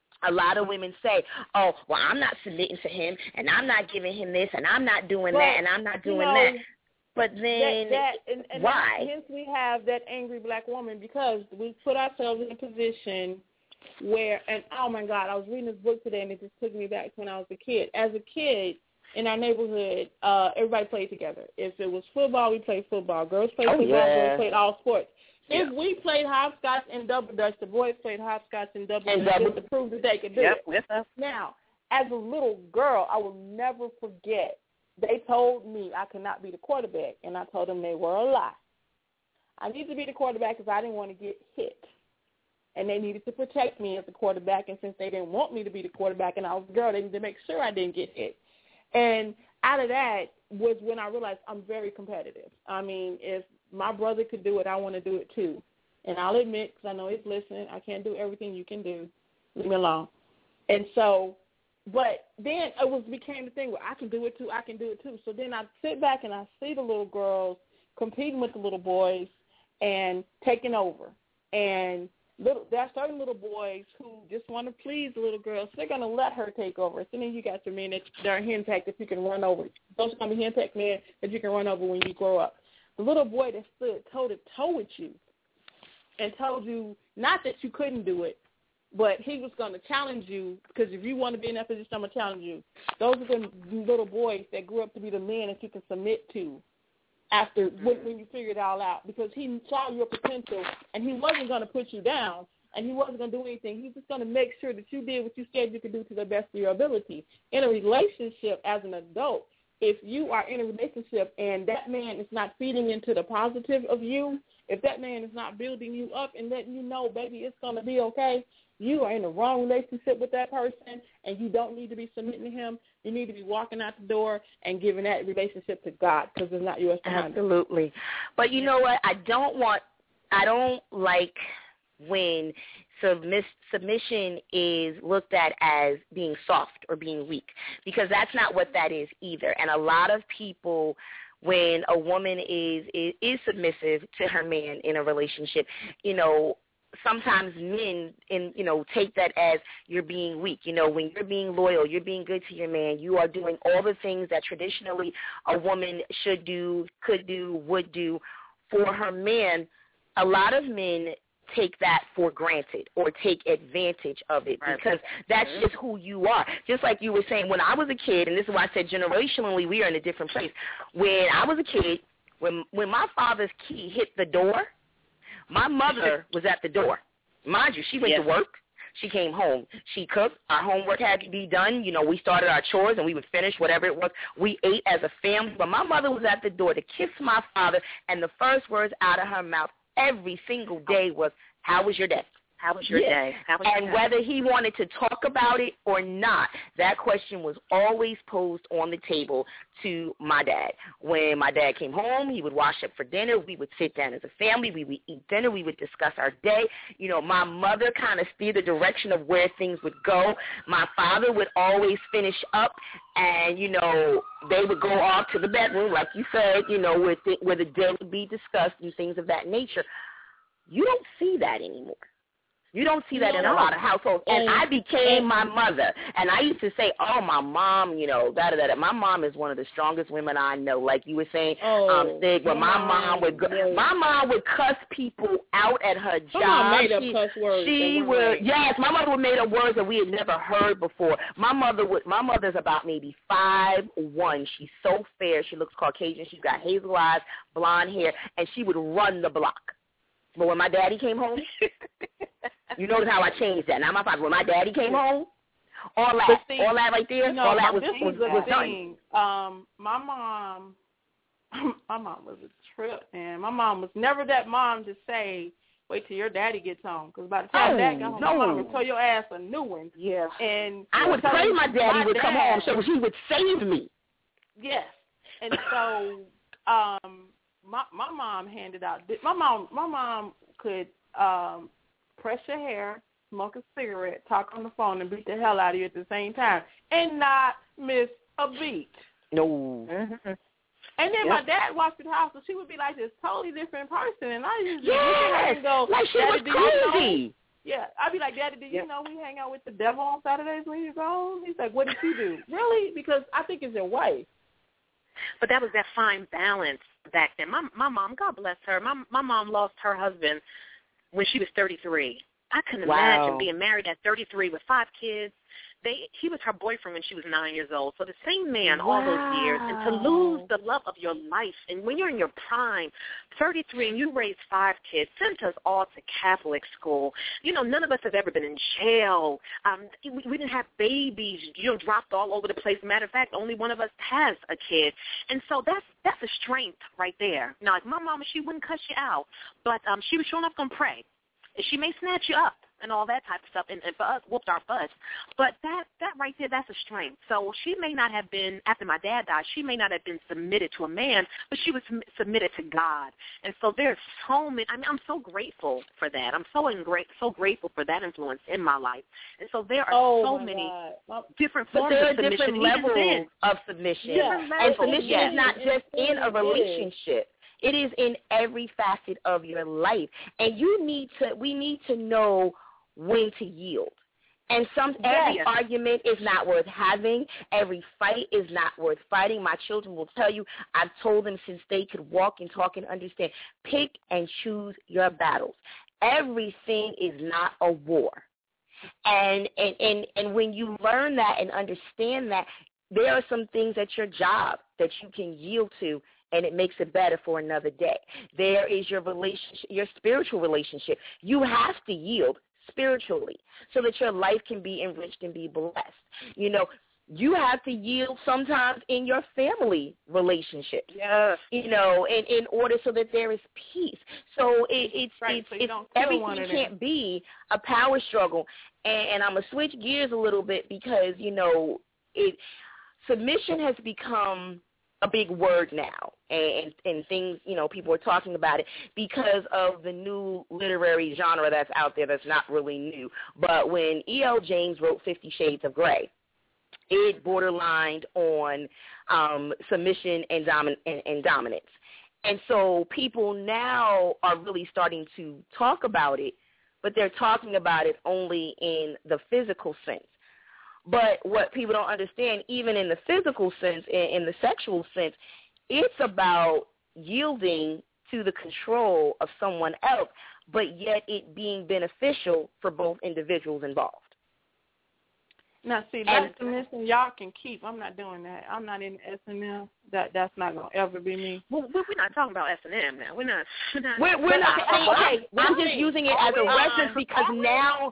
oh, well, I'm not submitting to him, and I'm not giving him this, and I'm not doing that, and I'm not doing that. But then why? Hence we have that angry black woman because we put ourselves in a position where, and oh, my God, I was reading this book today, and it just took me back to when I was a kid. As a kid, in our neighborhood, everybody played together. If it was football, we played football. Girls played football, girls played all sports. If we played hopscotch and double dutch, the boys played hopscotch and double dutch just to prove that they could do it. Now, as a little girl, I will never forget, they told me I could not be the quarterback, and I told them they were a lie. I needed to be the quarterback because I didn't want to get hit, and they needed to protect me as the quarterback, and since they didn't want me to be the quarterback and I was a girl, they needed to make sure I didn't get hit. And out of that was when I realized I'm very competitive. I mean, if my brother could do it, I want to do it too. And I'll admit, because I know he's listening, I can't do everything you can do. Leave me alone. And so, but then it became the thing where I can do it too, I can do it too. So then I sit back and I see the little girls competing with the little boys and taking over. And there are certain little boys who just want to please the little girls, so they're going to let her take over. So then you got your men that are henpecked that you can run over. Those are going to be henpecked men that you can run over when you grow up. The little boy that stood toe-to-toe with you and told you not that you couldn't do it, but he was going to challenge you, because if you want to be in that position, I'm going to challenge you. Those are the little boys that grew up to be the men that you can submit to after when you figure it all out, because he saw your potential, and he wasn't going to put you down, and he wasn't going to do anything. He was just going to make sure that you did what you said you could do to the best of your ability. In a relationship as an adult, if you are in a relationship and that man is not feeding into the positive of you, if that man is not building you up and letting you know, baby, it's going to be okay, you are in the wrong relationship with that person, and you don't need to be submitting to him. You need to be walking out the door and giving that relationship to God, because it's not yours to handle. Absolutely. But you know what? I don't like when submission is looked at as being soft or being weak, because that's not what that is either. And a lot of people, when a woman is submissive to her man in a relationship, sometimes men take that as you're being weak. When you're being loyal, you're being good to your man, you are doing all the things that traditionally a woman should do, could do, would do for her man. A lot of men take that for granted or take advantage of it, because that's just who you are. Just like you were saying, when I was a kid, and this is why I said generationally we are in a different place. When I was a kid, when my father's key hit the door, my mother was at the door. Mind you, she went to work. She came home. She cooked. Our homework had to be done. We started our chores, and we would finish whatever it was. We ate as a family. But my mother was at the door to kiss my father, and the first words out of her mouth every single day was, "How was your day? How was your day?" And whether he wanted to talk about it or not, that question was always posed on the table to my dad. When my dad came home, he would wash up for dinner. We would sit down as a family. We would eat dinner. We would discuss our day. My mother kind of steered the direction of where things would go. My father would always finish up, and, they would go off to the bedroom, like you said, where the day would be discussed and things of that nature. You don't see that anymore. You don't see that in a lot of households. And I became my mother. And I used to say, oh, my mom, da-da-da-da. My mom is one of the strongest women I know. Like you were saying, Stig, where my mom would cuss people out at her job. Mom made up cuss words. My mother would make up words that we had never heard before. My mother's about maybe 5'1". She's so fair. She looks Caucasian. She's got hazel eyes, blonde hair, and she would run the block. But when my daddy came home, you notice how I changed that. Now my father, when my daddy came home, all that right there, all that was done. My mom was a trip, and my mom was never that mom to say, "Wait till your daddy gets home," because by the time Dad got home, my mom would tell your ass a new one. Yeah, and I would pray my daddy would come home so he would save me. Yes, and so my mom handed out. My mom could press your hair, smoke a cigarette, talk on the phone, and beat the hell out of you at the same time, and not miss a beat. No. Mm-hmm. And then my dad watched the house, so she would be like this totally different person, and I used to look at her and go, like she was crazy. Yeah, I'd be like, "Daddy, do you know we hang out with the devil on Saturdays when you're gone?" He's like, "What did you do?" Really? Because I think it's your wife. But that was that fine balance back then. My mom, God bless her, my mom lost her husband when she was 33. I couldn't imagine being married at 33 with 5 kids. He was her boyfriend when she was 9 years old. So the same man all those years, and to lose the love of your life, and when you're in your prime, 33, and you raised 5 kids, sent us all to Catholic school. None of us have ever been in jail. We didn't have babies, dropped all over the place. Matter of fact, only one of us has a kid, and so that's a strength right there. Now, like my mama, she wouldn't cuss you out, but she was sure enough gonna pray. She may snatch you up and all that type of stuff, and for us, whooped our butts. But that right there, that's a strength. So she may not have been, after my dad died, she may not have been submitted to a man, but she was submitted to God. And so there's so many, I'm so grateful for that. I'm so grateful for that influence in my life. And so there are so many different forms of submission. Different levels of submission. Yeah. And submission is not just in a relationship. It is in every facet of your life. And we need to know when to yield. And every argument is not worth having. Every fight is not worth fighting. My children will tell you, I've told them since they could walk and talk and understand, pick and choose your battles. everything is not a war. And when you learn that and understand that, there are some things at your job that you can yield to, and it makes it better for another day. There is your relationship, your spiritual relationship. You have to yield spiritually so that your life can be enriched and be blessed. You know, you have to yield sometimes in your family relationships. Yes. You know, in order so that there is peace. So it's everything can't be a power struggle. And I'm going to switch gears a little bit because, you know, submission has become a big word now, and things, you know, people are talking about it because of the new literary genre that's out there that's not really new. But when E.L. James wrote 50 Shades of Grey, it borderlined on submission and dominance. And so people now are really starting to talk about it, but they're talking about it only in the physical sense. But what people don't understand, even in the physical sense, in the sexual sense, it's about yielding to the control of someone else, but yet it being beneficial for both individuals involved. Now, see, that's the mission y'all can keep. I'm not doing that. I'm not in S&M. That's not going to ever be me. Well, we're not talking about S&M now. We're not. Okay, I'm just using it as a reference because now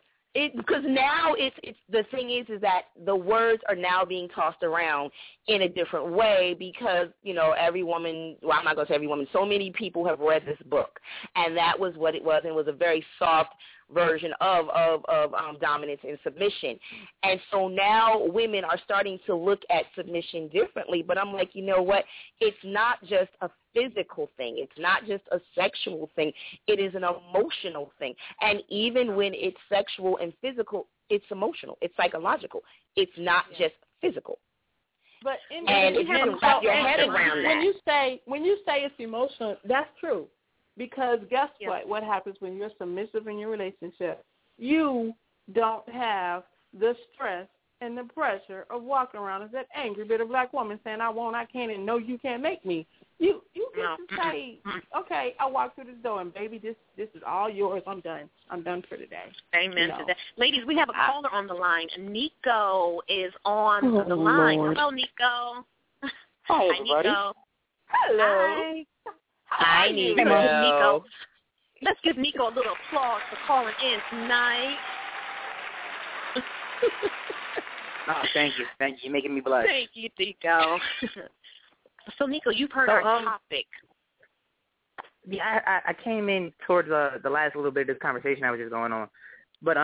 it's the thing is that the words are now being tossed around in a different way because, you know, every woman, well, I'm not going to say every woman, so many people have read this book, and that was what it was, and it was a very soft version of dominance and submission. And so now women are starting to look at submission differently, but I'm like, you know what, it's not just a physical thing. It's not just a sexual thing. It is an emotional thing. And even when it's sexual and physical, it's emotional. It's psychological. It's not just physical. But and if you can wrap your head around that. When you say it's emotional, that's true. Because guess what? What happens when you're submissive in your relationship? You don't have the stress and the pressure of walking around as that angry bitter black woman saying, I won't, I can't, and no, you can't make me. You get to say, okay, I walk through this door, and baby, this is all yours. I'm done. I'm done for today. Amen to that. Ladies, we have a caller on the line. Nico is on the line. Lord. Hello, Nico. Hi, everybody. Nico. Hello. Hi, Nico. Nico. Let's give Nico a little applause for calling in tonight. Oh, thank you. You're making me blush. Thank you, Nico. So, Nico, you've heard our topic. Yeah, I came in towards the last little bit of this conversation I was just going on. But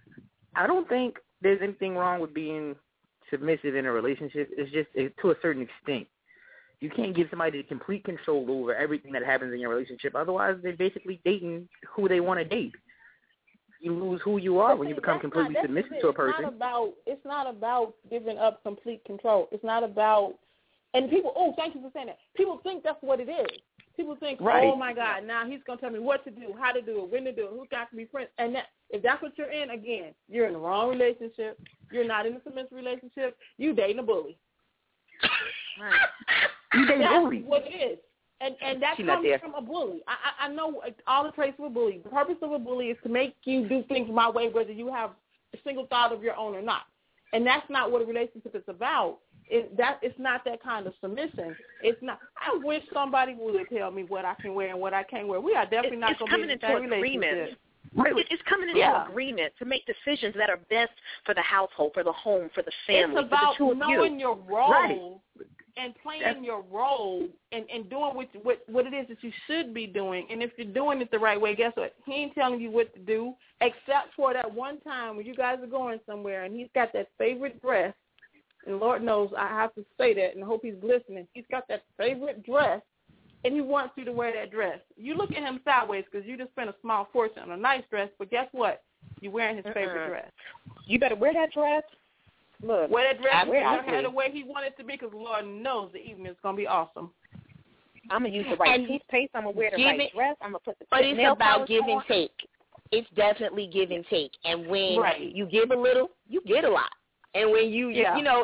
I don't think there's anything wrong with being submissive in a relationship. It's just to a certain extent. You can't give somebody complete control over everything that happens in your relationship. Otherwise, they're basically dating who they want to date. You lose who you are when you become completely submissive to a person. It's not about giving up complete control. It's not about, and people, thank you for saying that. People think that's what it is. People think, oh, my God, now he's going to tell me what to do, how to do it, when to do it, who's got to be friends. And if that's what you're in, again, you're in the wrong relationship. You're not in a submissive relationship. You dating a bully. Right. That's what it is. And that comes from a bully. I know all the traits of a bully. The purpose of a bully is to make you do things my way, whether you have a single thought of your own or not. And that's not what a relationship is about. It's not that kind of submission. It's not. I wish somebody would tell me what I can wear and what I can't wear. We are definitely not going to be in that relationship. It's coming into agreement to make decisions that are best for the household, for the home, for the family. It's about for the two knowing of you. your role and playing your role and doing what it is that you should be doing. And if you're doing it the right way, guess what? He ain't telling you what to do, except for that one time when you guys are going somewhere and he's got that favorite dress. And Lord knows I have to say that and I hope he's listening. He's got that favorite dress, and he wants you to wear that dress. You look at him sideways because you just spent a small fortune on a nice dress, but guess what? You're wearing his favorite dress. You better wear that dress. Look, wear that dress the way he wanted it to be because Lord knows the evening is going to be awesome. I'm going to use the right toothpaste. I'm going to wear the right dress. I'm going to put the But it's about give and take. It's definitely give and take. And when you give a little, you get a lot. And when you know,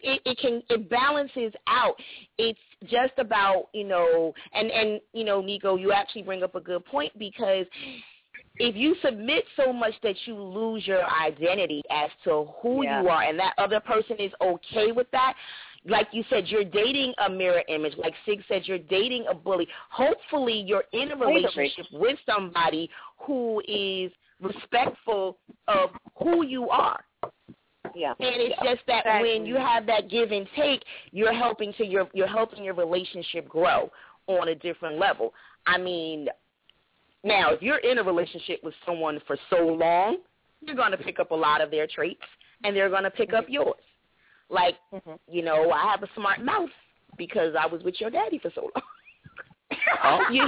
it balances out. It's just about, you know, and you know, Nico, you actually bring up a good point because if you submit so much that you lose your identity as to who you are, and that other person is okay with that, like you said, you're dating a mirror image. Like Sig said, you're dating a bully. Hopefully you're in a relationship with somebody who is respectful of who you are. Yeah. And it's just that when you have that give and take, you're helping your relationship grow on a different level. I mean, now if you're in a relationship with someone for so long, you're going to pick up a lot of their traits, and they're going to pick up yours. Like, you know, I have a smart mouth because I was with your daddy for so long.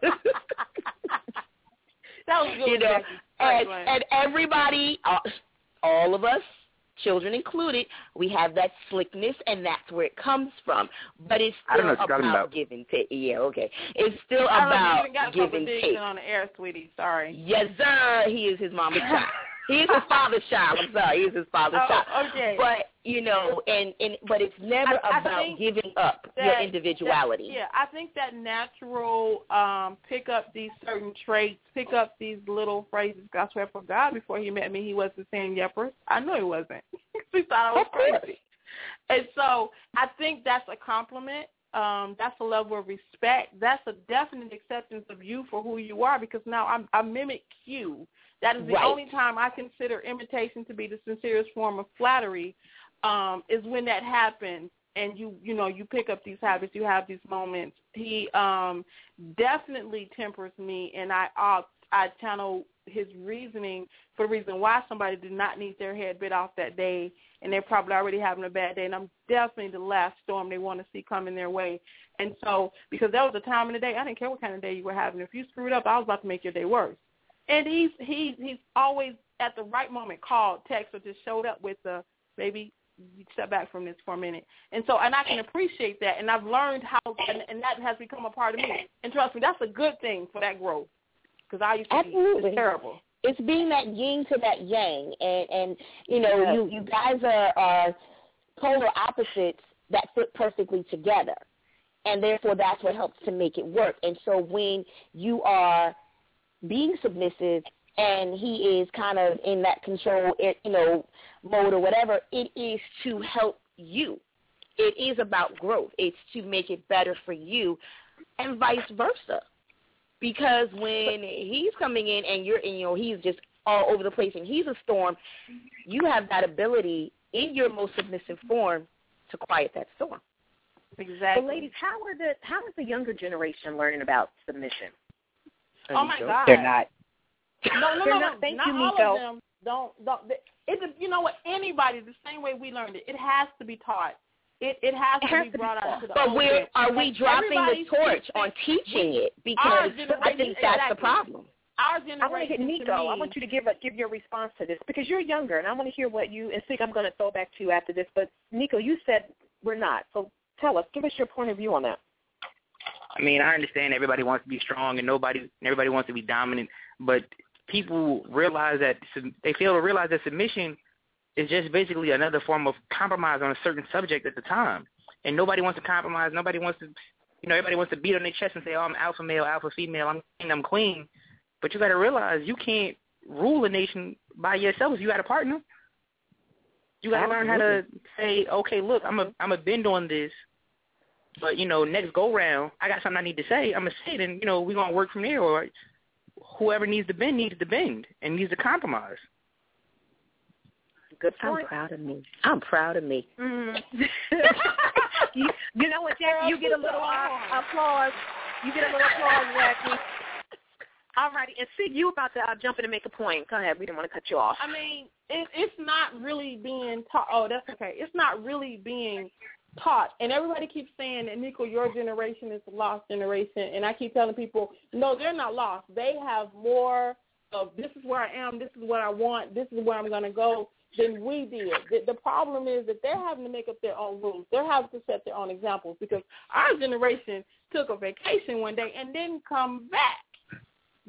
That was good. You know, and everybody, all of us, children included, we have that slickness, and that's where it comes from. But it's still about give and take. Yeah, okay. It's still about give and take. On the air, sweetie. Sorry. Yes, sir. He is his mama's child. He is his father's child. I'm sorry. He is his father's child. Okay. But, you know, but it's never about giving up your individuality. I think that natural pick up these certain traits, pick up these little phrases. I swear for God, before he met me, he wasn't saying yepers. I know he wasn't. He thought I was crazy. And so I think that's a compliment. That's a level of respect. That's a definite acceptance of you for who you are, because now I mimic you. That is the only time I consider imitation to be the sincerest form of flattery, is when that happens and you pick up these habits, you have these moments. He definitely tempers me, and I channel his reasoning for the reason why somebody did not need their head bit off that day, and they're probably already having a bad day, and I'm definitely the last storm they want to see coming their way. And so, because there was a time in the day, I didn't care what kind of day you were having. If you screwed up, I was about to make your day worse. And he's always at the right moment called, text, or just showed up with the, baby, you step back from this for a minute. And so, and I can appreciate that, and I've learned how, and that has become a part of me. And trust me, that's a good thing for that growth, because I used to be terrible. It's being that yin to that yang, and you know, you guys are polar opposites that fit perfectly together, and therefore that's what helps to make it work. And so when you are being submissive and he is kind of in that control, mode or whatever, it is to help you. It is about growth. It's to make it better for you, and vice versa. Because when he's coming in and he's just all over the place and he's a storm, you have that ability in your most submissive form to quiet that storm. Exactly. So, ladies, how is the younger generation learning about submission? Oh my God! They're not. No. Thank not you, all Nico. of them. Don't. You know what? Anybody, the same way we learned it, it has to be taught. It has to be brought out to the open. But are we dropping the torch on teaching it? Because I think that's the problem. Our generation. I want to get Nico. I want you to give your response to this, because you're younger, and I want to hear what you, and Sig, I'm going to throw back to you after this. But Nico, you said we're not. So tell us, give us your point of view on that. I mean, I understand everybody wants to be strong and everybody wants to be dominant, but people realize that they fail to realize that submission is just basically another form of compromise on a certain subject at the time. And nobody wants to compromise. Nobody wants to, everybody wants to beat on their chest and say, oh, I'm alpha male, alpha female, I'm king, I'm queen. But you got to realize you can't rule a nation by yourself. You got a partner. You got to learn how to say, okay, look, I'm a bend on this. But, next go-round, I got something I need to say. I'm going to say it, and, we're going to work from there. Or whoever needs to bend and needs to compromise. Good point. I'm proud of me. Mm-hmm. you know what, Jackie? You get a little applause. You get a little applause, Jackie. All righty. And Sig, you about to jump in and make a point. Go ahead. We didn't want to cut you off. I mean, it's not really being taught. Oh, that's okay. It's not really being taught. And everybody keeps saying that, Nico, your generation is the lost generation. And I keep telling people, no, they're not lost. They have more of this is where I am, this is what I want, this is where I'm going to go than we did. The problem is that they're having to make up their own rules. They're having to set their own examples, because our generation took a vacation one day and didn't come back.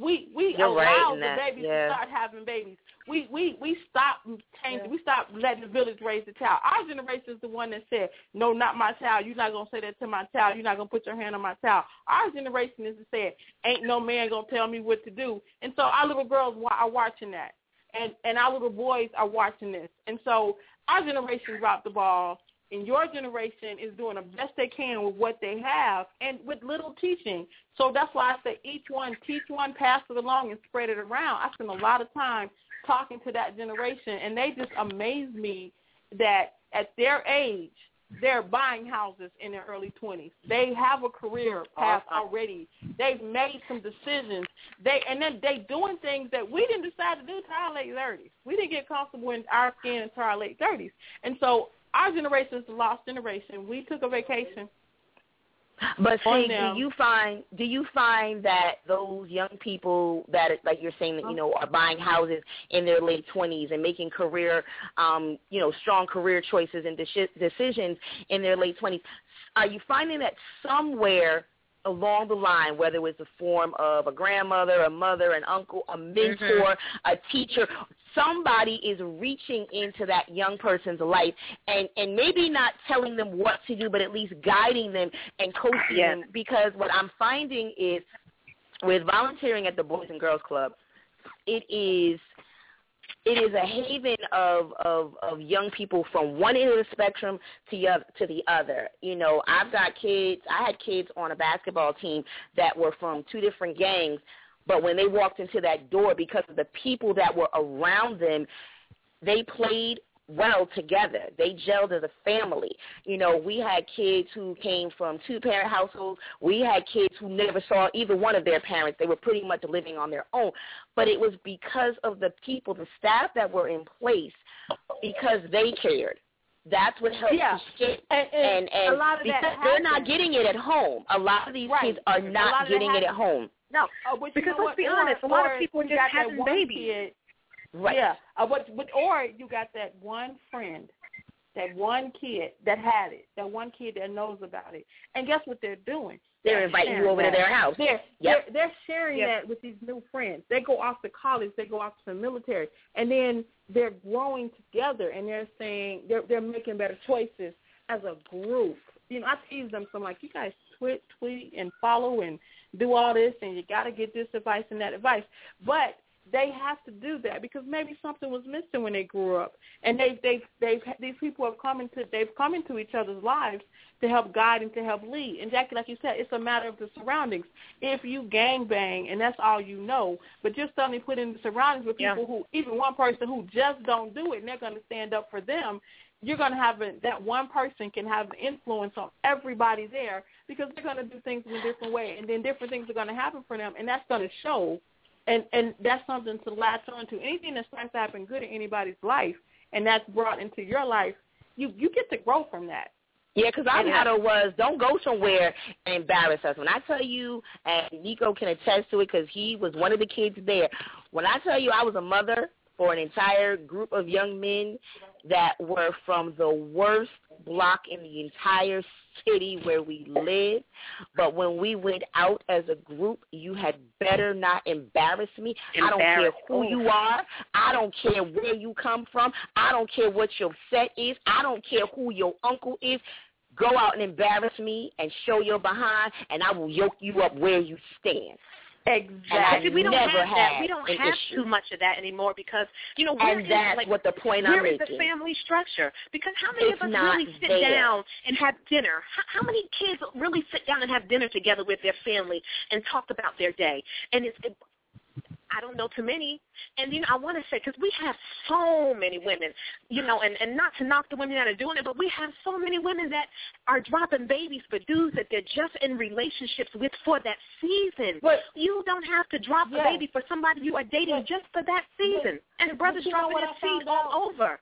we You're allow right the babies to start having babies. We stopped changing. We stopped letting the village raise the child. Our generation is the one that said, no, not my child. You're not going to say that to my child. You're not going to put your hand on my child. Our generation is to say, ain't no man going to tell me what to do. And so our little girls are watching that. And our little boys are watching this. And so our generation dropped the ball, and your generation is doing the best they can with what they have and with little teaching. So that's why I say each one, teach one, pass it along, and spread it around. I spend a lot of time talking to that generation, and they just amaze me that at their age, they're buying houses in their early 20s. They have a career path already. They've made some decisions. And then they doing things that we didn't decide to do until our late 30s. We didn't get comfortable in our skin until our late 30s. And so our generation is the lost generation. We took a vacation. But see, do you find that those young people that, like you're saying, that, are buying houses in their late 20s and making career, strong career choices and decisions in their late 20s, are you finding that somewhere along the line, whether it was the form of a grandmother, a mother, an uncle, a mentor, a teacher, somebody is reaching into that young person's life and maybe not telling them what to do, but at least guiding them and coaching them? Because what I'm finding is with volunteering at the Boys and Girls Club, it is a haven of young people from one end of the spectrum to the other. I've got kids. I had kids on a basketball team that were from two different gangs, but when they walked into that door, because of the people that were around them, they played well together. They gelled as a family. We had kids who came from two-parent households. We had kids who never saw either one of their parents. They were pretty much living on their own. But it was because of the people, the staff that were in place, because they cared. That's what helped to shift. And a lot of because that they're not getting it at home. A lot of these kids are not getting it at home. No, because let's be honest, a lot of people are just having babies. Right. Yeah. Or you got that one friend, that one kid that had it, that one kid that knows about it. And guess what they're doing? They're inviting you over to their house. They're sharing that with these new friends. They go off to college. They go off to the military. And then they're growing together, and they're saying they're making better choices as a group. I tease them. So I'm like, you guys tweet, and follow and do all this, and you got to get this advice and that advice. But they have to do that because maybe something was missing when they grew up, and these people have come into each other's lives to help guide and to help lead. And Jackie, like you said, it's a matter of the surroundings. If you gangbang and that's all you know, but you're suddenly put in the surroundings with people who, even one person who just don't do it, and they're going to stand up for them, you're going to have that one person can have an influence on everybody there because they're going to do things in a different way, and then different things are going to happen for them, and that's going to show. And that's something to latch on to. Anything that starts to happen good in anybody's life, and that's brought into your life, you get to grow from that. Yeah, because our motto was, don't go somewhere and embarrass us. When I tell you, and Nico can attest to it because he was one of the kids there, when I tell you I was a mother for an entire group of young men that were from the worst block in the entire city where we live, but when we went out as a group, you had better not embarrass me. I don't care who you are. I don't care where you come from. I don't care what your set is. I don't care who your uncle is. Go out and embarrass me and show your behind, and I will yoke you up where you stand. Exactly. We don't have that. We don't have issue. too much of that anymore because, and that's what the point I'm making. Where is the family structure? Because how many of us really sit down and have dinner? How many kids really sit down and have dinner together with their family and talk about their day? And I don't know too many. And, I want to say, because we have so many women, and not to knock the women that are doing it, but we have so many women that are dropping babies for dudes that they're just in relationships with for that season. But you don't have to drop a baby for somebody you are dating just for that season. And brothers dropping their seed all over.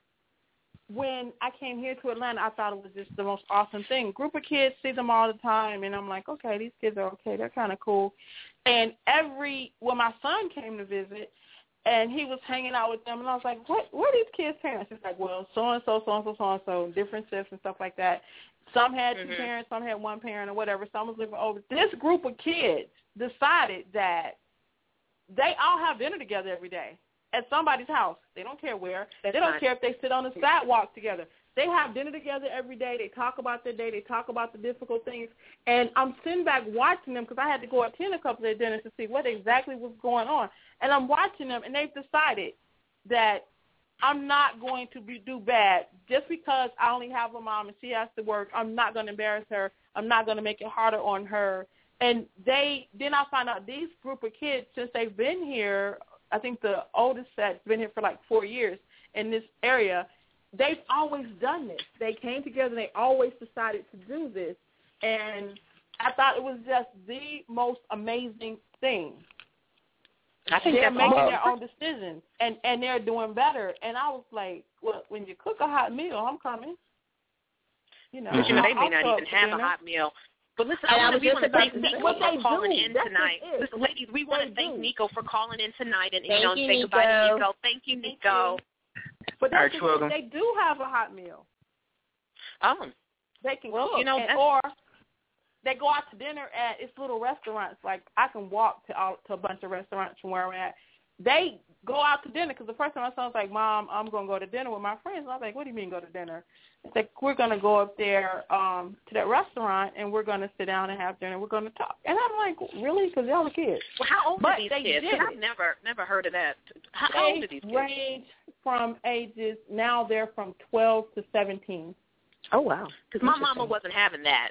When I came here to Atlanta, I thought it was just the most awesome thing. Group of kids, see them all the time, and I'm like, okay, these kids are okay. They're kind of cool. And when my son came to visit, and he was hanging out with them, and I was like, what are these kids' parents? He's like, well, so-and-so, so-and-so, so-and-so, different shifts and stuff like that. Some had two parents, some had one parent or whatever. Some was living over. This group of kids decided that they all have dinner together every day at somebody's house. They don't care where. That's they don't nice. care if they sit on the sidewalk together. They have dinner together every day. They talk about their day. They talk about the difficult things. And I'm sitting back watching them because I had to go attend a couple of their dinners to see what exactly was going on. And I'm watching them, and they've decided that I'm not going to do bad just because I only have a mom and she has to work. I'm not going to embarrass her. I'm not going to make it harder on her. And then I find out these group of kids, since they've been here, I think the oldest set's been here for like 4 years in this area, they've always done this. They came together and they always decided to do this. And I thought it was just the most amazing thing. I think they're that's making awesome. their own decisions, and they're doing better. And I was like, well, when you cook a hot meal, I'm coming. You know, But you know, they may I'll not show even up for have a dinner. hot meal. But listen, And I we was just want to about thank to say, Nico what for they calling do, in that's tonight. just it. Listen, ladies, we want They to thank do. Nico for calling in tonight and Thank you, say goodbye to Nico. Nico. Thank you, Nico. But All right, that's you're welcome. they do have a hot meal. They can Well, cook, you know, or they go out to dinner at it's little restaurants. Like I can walk to a bunch of restaurants from where I'm at. They go out to dinner because the first time my son's like, Mom, I'm going to go to dinner with my friends. And I'm like, what do you mean go to dinner? It's like, we're going to go up there to that restaurant, and we're going to sit down and have dinner. We're going to talk. And I'm like, really? Because y'all are kids. Well, how old But are these they kids? did 'Cause it. I've never heard of that. How old are these kids? Range from ages, now they're from 12 to 17. Oh, wow. Because my mama wasn't having that.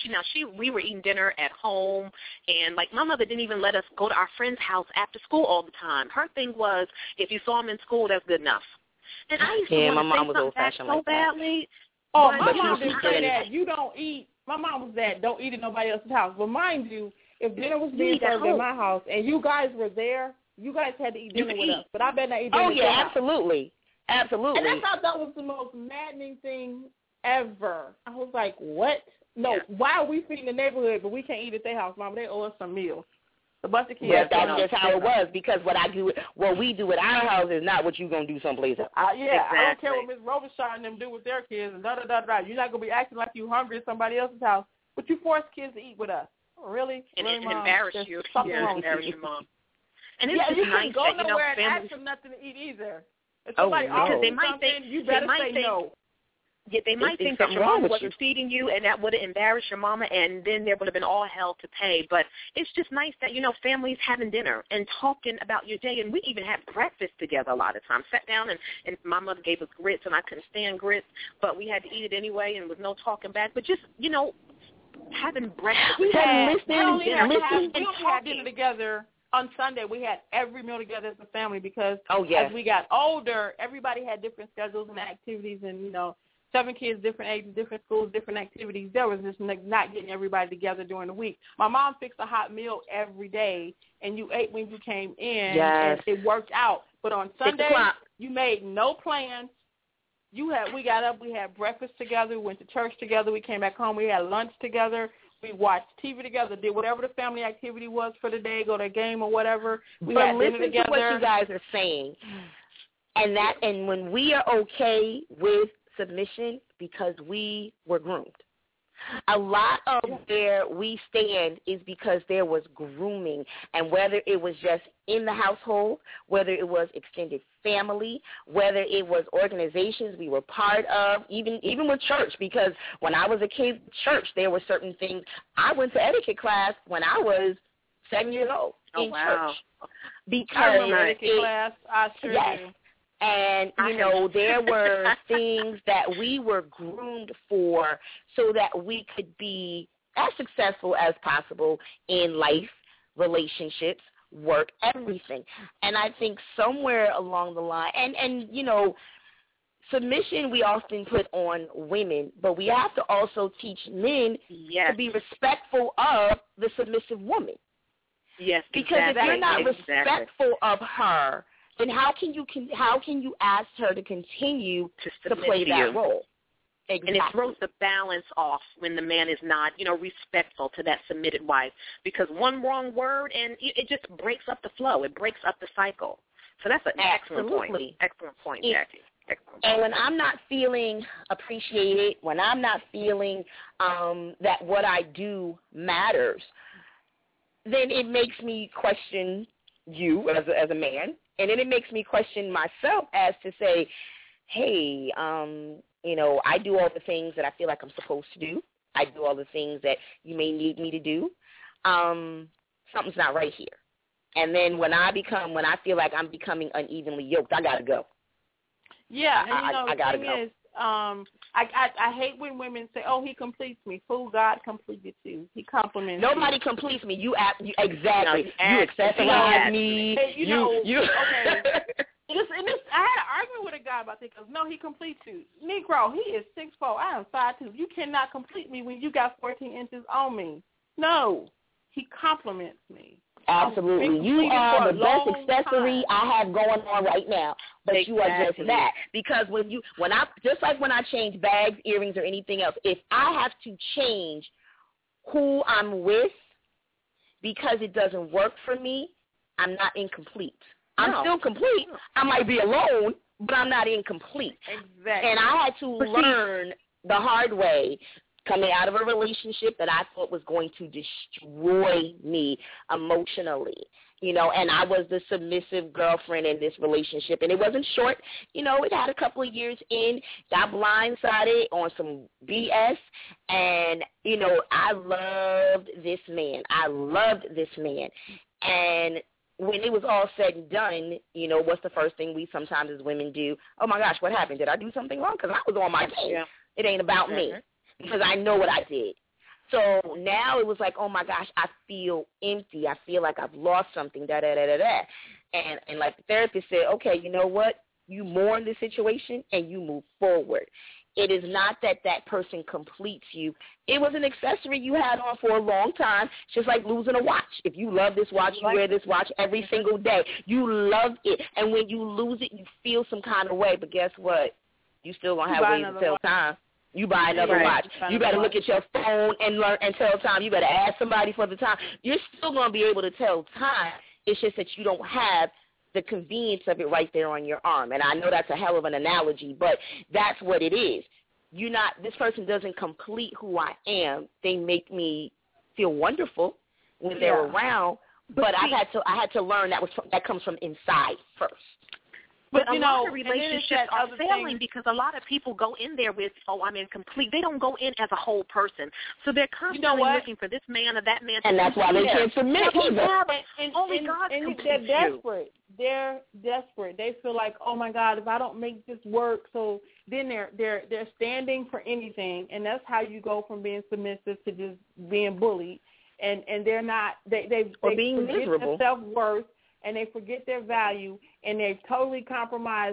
We were eating dinner at home, and like my mother didn't even let us go to our friend's house after school all the time. Her thing was, if you saw them in school, that's good ugh. And I used to Yeah, my want mom to was say old-fashioned something like so that. badly. Oh, but my But mom she didn't was say good. that. You don't eat. My mom was that. Don't eat at nobody else's house. But mind you, if dinner was being eat at served at home. my house and you guys were there, you guys had to eat dinner with us. But I better not eat dinner Oh, at your yeah, house. absolutely. Absolutely. And I thought that was the most maddening thing ever. I was like, what? No, Yeah. why are we feeding the neighborhood, but we can't eat at their house, Mama? They owe us some meals. A bunch of kids. But that's just how it was, because what we do at our house is not what you're going to do someplace else. Yeah, Exactly. I don't care what Ms. Robichaud and them do with their kids and da-da-da-da. You're not going to be acting like you hungry at somebody else's house, but you force kids to eat with us. Really? And really, Mom? embarrass There's you. something Yeah, wrong with embarrass you. your mom. And it's Yeah, just you nice can't go that, nowhere and families, ask for nothing to eat either. If Oh, somebody no. offers Because they you might something, think- you they better might say think- no. Yeah, they might There's think that something your wrong mom with wasn't feeding you, and that would have embarrassed your mama, and then there would have been all hell to pay. But it's just nice that, families having dinner and talking about your day, and we even had breakfast together a lot of times. Sat down, and my mother gave us grits, and I couldn't stand grits, but we had to eat it anyway, and with no talking back. But just, having breakfast. We had We only had and dinner talking. together on Sunday. We had every meal together as a family because Oh, yes. as we got older, everybody had different schedules and activities, and 7 kids, different ages, different schools, different activities. There was just not getting everybody together during the week. My mom fixed a hot meal every day, and you ate when you came in, Yes. and it worked out. But on 6 Sunday, o'clock. you made no plans. We got up, we had breakfast together, we went to church together, we came back home, we had lunch together, we watched TV together, did whatever the family activity was for the day, go to a game or whatever. We But had dinner listen together. to what you guys are saying, and when we are okay with submission, because we were groomed. A lot of where we stand is because there was grooming, and whether it was just in the household, whether it was extended family, whether it was organizations we were part of, even with church, because when I was a kid in church, there were certain things. I went to etiquette class when I was 7 years old in church. Because I remember etiquette class. I sure yes. do. And, there were things that we were groomed for so that we could be as successful as possible in life, relationships, work, everything. And I think somewhere along the line, and submission we often put on women, but we have to also teach men to be respectful of the submissive woman. Yes, because if you're not respectful of her, then how can you ask her to continue to play that role? Exactly. And it throws the balance off when the man is not, respectful to that submitted wife, because one wrong word and it just breaks up the flow. It breaks up the cycle. So that's an excellent point. Excellent point, Jackie. Excellent. And when I'm not feeling appreciated, when I'm not feeling that what I do matters, then it makes me question you as a man, and then it makes me question myself as to say, hey, you know, I do all the things that I feel like I'm supposed to do. I do all the things that you may need me to do. Something's not right here. And then when I feel like I'm becoming unevenly yoked, I gotta go. Yeah, and you know, I gotta the go. thing is, I hate when women say, "Oh, he completes me." Fool, God completed you. He compliments. Nobody you. completes me. You exactly. No, you accessorize me. You. Okay. I had an argument with a guy about that because, no, he completes you. Negro, he is 6'4". I am 5'2". You cannot complete me when you got 14 inches on me. No, he compliments me. Absolutely. You are the best accessory I have going on right now, but you are just that. Because when I change bags, earrings, or anything else, if I have to change who I'm with because it doesn't work for me, I'm not incomplete. I'm still complete. I might be alone, but I'm not incomplete. Exactly. And I had to learn the hard way coming out of a relationship that I thought was going to destroy me emotionally, you know, and I was the submissive girlfriend in this relationship, and it wasn't short. You know, it had a couple of years in, got blindsided on some BS, and, you know, I loved this man. And when it was all said and done, you know, what's the first thing we sometimes as women do? Oh, my gosh, what happened? Did I do something wrong? Because I was on my game. Yeah. It ain't about me because I know what I did. So now it was like, oh, my gosh, I feel empty. I feel like I've lost something, da-da-da-da-da. And like the therapist said, okay, you know what? You mourn the situation and you move forward. It is not that person completes you. It was an accessory you had on for a long time. It's just like losing a watch. If you love this watch, you wear this watch every single day. You love it. And when you lose it, you feel some kind of way. But guess what? You still going to have ways to tell time. You buy another watch. You better look at your phone and learn and tell time. You better ask somebody for the time. You're still going to be able to tell time. It's just that you don't have the convenience of it right there on your arm. And I know that's a hell of an analogy, but that's what it is. This person doesn't complete who I am. They make me feel wonderful when they're around, but I had to learn that comes from inside first. But a lot of relationships are failing because a lot of people go in there with, oh, I'm incomplete. They don't go in as a whole person. So they're constantly looking for this man or that man. And that's why they can't submit either. Only God can they're desperate. They're desperate. They feel like, oh, my God, if I don't make this work, so then they're standing for anything. And that's how you go from being submissive to just being bullied. And they're not, they being miserable. Their self-worth. And they forget their value, and they've totally compromised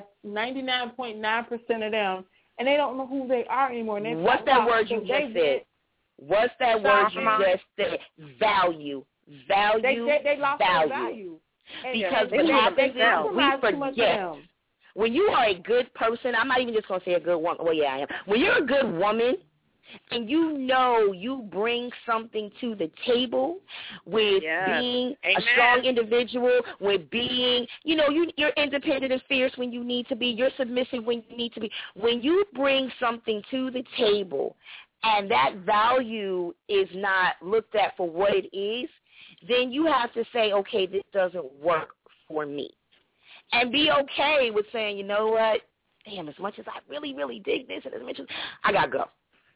99.9% of them, and they don't know who they are anymore. And what's that word you just said? What's that word you just said? Value. They lost their value. Because what happens is we forget. When you are a good person, I'm not even just going to say a good woman. Well, yeah, I am. When you're a good woman, and you know you bring something to the table with being a strong individual, with being, you know, you're independent and fierce when you need to be. You're submissive when you need to be. When you bring something to the table and that value is not looked at for what it is, then you have to say, okay, this doesn't work for me. And be okay with saying, you know what, damn, as much as I really, really dig this and as much as I got to go.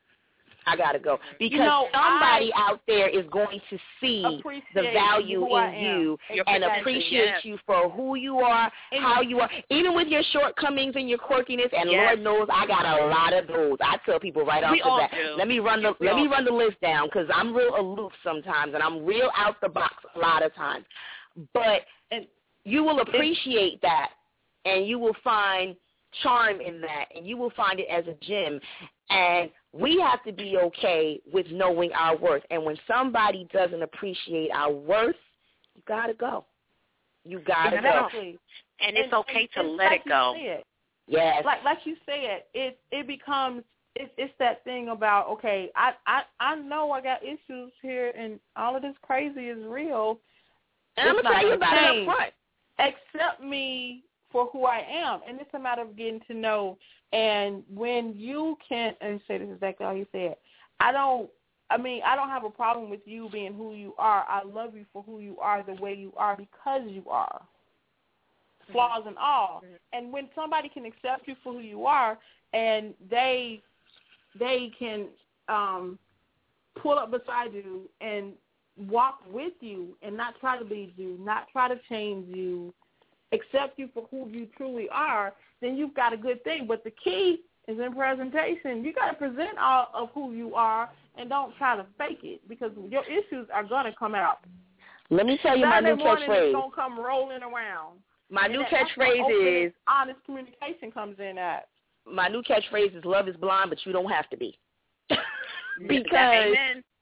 Because somebody out there is going to see the value in you and appreciate you for who you are, how you are, even with your shortcomings and your quirkiness. And Lord knows I got a lot of those. I tell people right off the bat. Let me run the list down because I'm real aloof sometimes and I'm real out the box a lot of times. But you will appreciate that, and you will find charm in that, and you will find it as a gem. And we have to be okay with knowing our worth. And when somebody doesn't appreciate our worth, you got to go. You got to go. And it's okay to let it go. Yes. Like you said, it becomes, it's that thing about, okay, I know I got issues here, and all of this crazy is real. And I'm going to tell you about it up front. Accept me for who I am, and it's a matter of getting to know. And when you can, and say this exactly how you said, I I mean, I don't have a problem with you being who you are. I love you for who you are, the way you are, because you are. Flaws and all. And when somebody can accept you for who you are, and they can pull up beside you and walk with you and not try to lead you, not try to change you, accept you for who you truly are, then you've got a good thing. But the key is in presentation. You got to present all of who you are and don't try to fake it, because your issues are going to come out. Let me tell you my new catchphrase. It's going to come rolling around. My new catchphrase is honest communication comes in that. My new catchphrase is love is blind, but you don't have to be. Because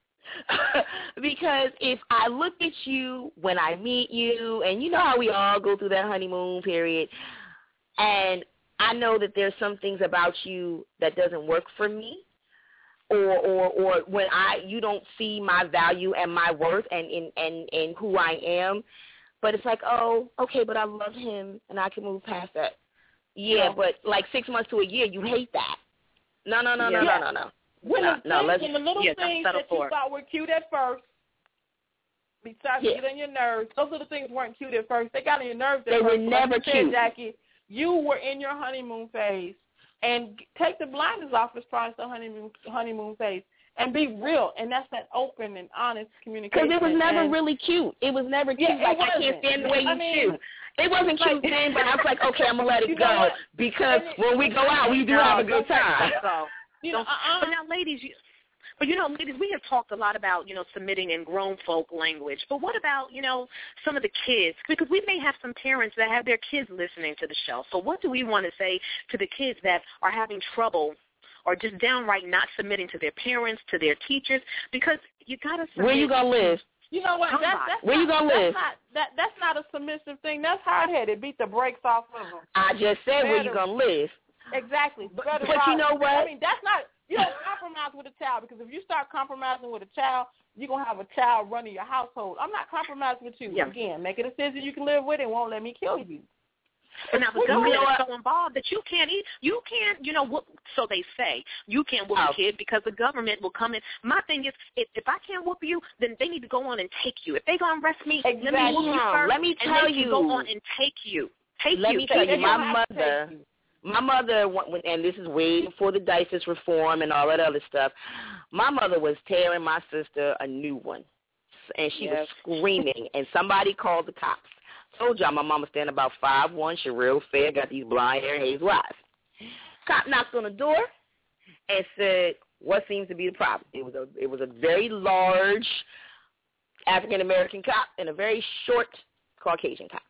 if I look at you when I meet you, and you know how we all go through that honeymoon period, and I know that there's some things about you that doesn't work for me, or when you don't see my value and my worth and in who I am, but it's like, oh, okay, but I love him and I can move past that. Yeah, but like 6 months to a year, you hate that. No. When the little things that you thought were cute at first, besides getting on your nerves, those little things weren't cute at first. They got on your nerves at first. They were never cute. Jackie, you were in your honeymoon phase. And take the blinders off as far as the honeymoon phase. And be real. And that's that open and honest communication. Because it was never really cute. It was never cute. I can't stand the way you chew. It wasn't cute then, but I was like, okay, I'm going to let it go. Because when we go out, we do have a good time. But now, ladies, ladies, we have talked a lot about, submitting in grown folk language. But what about, some of the kids? Because we may have some parents that have their kids listening to the show. So what do we want to say to the kids that are having trouble or just downright not submitting to their parents, to their teachers? Because you got to submit. Where you going to live? You know what? Where you going to live? That's not a submissive thing. That's hard-headed. Beat the brakes off of them. I just said where you going to live. Exactly. But you know what? I mean, that's not... You don't compromise with a child, because if you start compromising with a child, you're going to have a child running your household. I'm not compromising with you. Yeah. Again, make a decision you can live with and won't let me kill you. But now the government is so involved that you can't, so they say, you can't whoop a kid because the government will come in. My thing is, if I can't whoop you, then they need to go on and take you. If they're going to arrest me, let me whoop you first, let me tell you. Go on and take you. Let me tell you, my mother, and this is way before the DICES reform and all that other stuff, my mother was tearing my sister a new one, and she was screaming, and somebody called the cops. Told y'all my mama standing about 5'1", she real fair, got these blonde hair, hazel eyes. Cop knocked on the door and said, what seems to be the problem? It was a very large African-American cop and a very short Caucasian cop.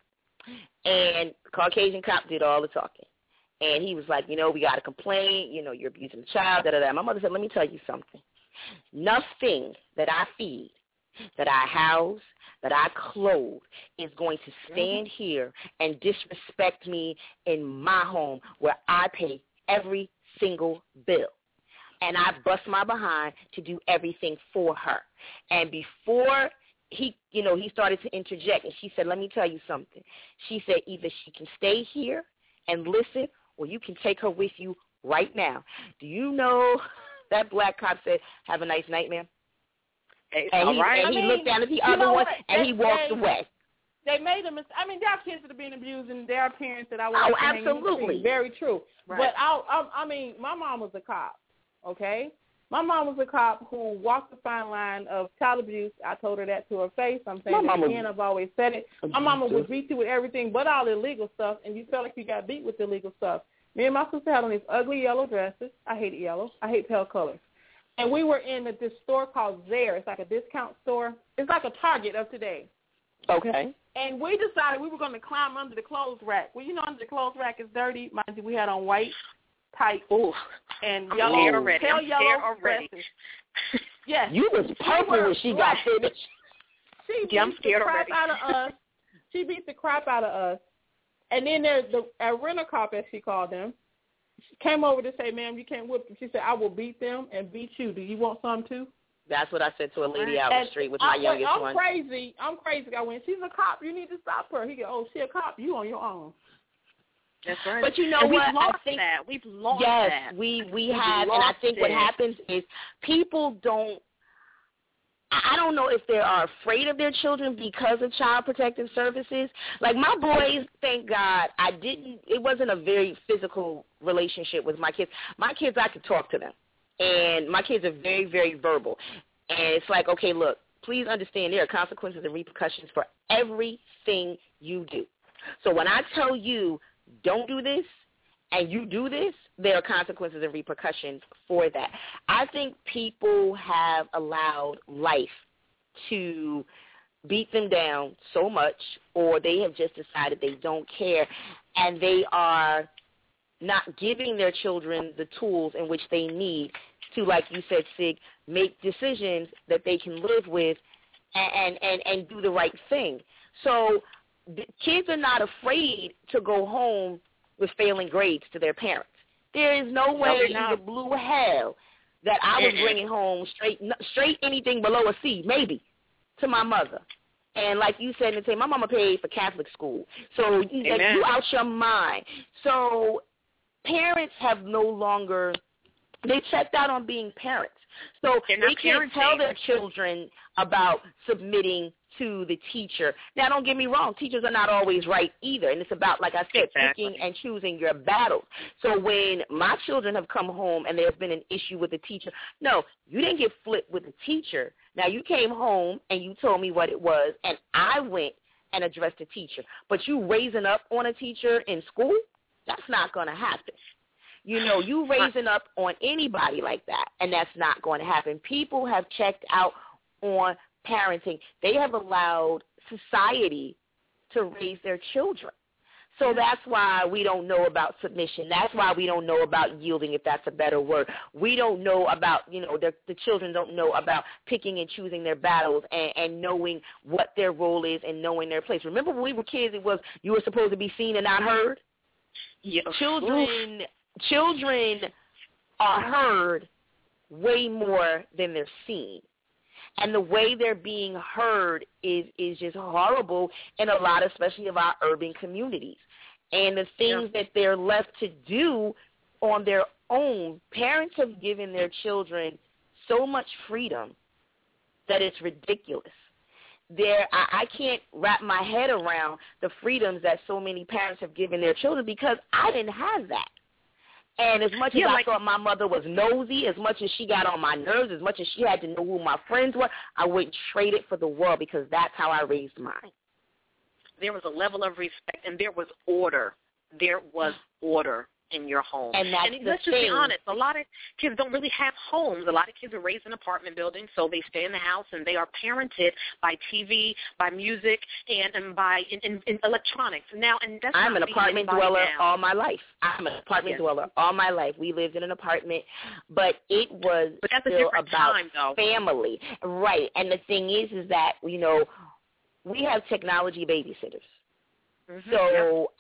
And the Caucasian cop did all the talking. And he was like, we got a complaint, you're abusing the child, da-da-da. My mother said, let me tell you something. Nothing that I feed, that I house, that I clothe is going to stand here and disrespect me in my home where I pay every single bill. And I bust my behind to do everything for her. And before he started to interject, and she said, let me tell you something. She said, either she can stay here and listen, or you can take her with you right now. Do you know that black cop said, have a nice night, ma'am? And he looked down at the other one, and he walked away. They made a mistake. I mean, there are kids that are being abused, and there are parents that I want to absolutely. Very true. Right. But, I mean, my mom was a cop, okay? My mom was a cop who walked the fine line of child abuse. I told her that to her face. I'm saying it again. I've always said it. My mama would beat you with everything but all the illegal stuff, and you felt like you got beat with the illegal stuff. Me and my sister had on these ugly yellow dresses. I hate yellow. I hate pale colors. And we were in this store called Zare. It's like a discount store. It's like a Target of today. Okay. And we decided we were going to climb under the clothes rack. Well, under the clothes rack is dirty. Mind you, we had on white, tight, and yellow, pale yellow dresses. Yes. You was purple when she got finished. She beat the crap out of us. She beat the crap out of us. And then there's a rent-a-cop, as she called them. She came over to say, ma'am, you can't whip them. She said, I will beat them and beat you. Do you want some too? That's what I said to a lady out the street with my youngest one. I'm crazy. I went, she's a cop. You need to stop her. He go, she a cop. You on your own. That's right. But you know what? We've lost that. Yes, we have. And I think what happens is people don't I don't know if they are afraid of their children because of Child Protective Services. Like my boys, thank God, it wasn't a very physical relationship with my kids. My kids, I could talk to them. And my kids are very, very verbal. And it's like, okay, look, please understand there are consequences and repercussions for everything you do. So when I tell you don't do this and you do this, there are consequences and repercussions for that. I think people have allowed life to beat them down so much, or they have just decided they don't care, and they are not giving their children the tools in which they need to, like you said, Sig, make decisions that they can live with and do the right thing. So the kids are not afraid to go home with failing grades to their parents. There is no way in the blue hell that I was bringing home straight anything below a C, maybe, to my mother. And like you said, my mama paid for Catholic school. So you out your mind. So parents have no longer, they checked out on being parents. So they can't tell their children about submitting to the teacher. Now, don't get me wrong. Teachers are not always right either. And it's about, like I said, picking and choosing your battles. So when my children have come home and there's been an issue with the teacher, no, you didn't get flipped with the teacher. Now, you came home and you told me what it was, and I went and addressed the teacher. But you raising up on a teacher in school, that's not going to happen. You know, you raising up on anybody like that, and that's not going to happen. People have checked out on parenting. They have allowed society to raise their children. So that's why we don't know about submission. That's why we don't know about yielding, if that's a better word. We don't know about, the children don't know about picking and choosing their battles and knowing what their role is and knowing their place. Remember when we were kids, it was you were supposed to be seen and not heard? Yeah. Children are heard way more than they're seen. And the way they're being heard is just horrible in a lot, especially of our urban communities. And the things that they're left to do on their own, parents have given their children so much freedom that it's ridiculous. I can't wrap my head around the freedoms that so many parents have given their children because I didn't have that. And as much as I thought my mother was nosy, as much as she got on my nerves, as much as she had to know who my friends were, I wouldn't trade it for the world because that's how I raised mine. There was a level of respect, and there was order. There was order in your home. And let's just be honest, a lot of kids don't really have homes. A lot of kids are raised in apartment buildings, so they stay in the house, and they are parented by TV, by music, and by in electronics. Now, and that's I'm an apartment dweller all my life. I'm an apartment dweller all my life. We lived in an apartment, but it was still about family. Right. And the thing is that, we have technology babysitters. Mm-hmm. So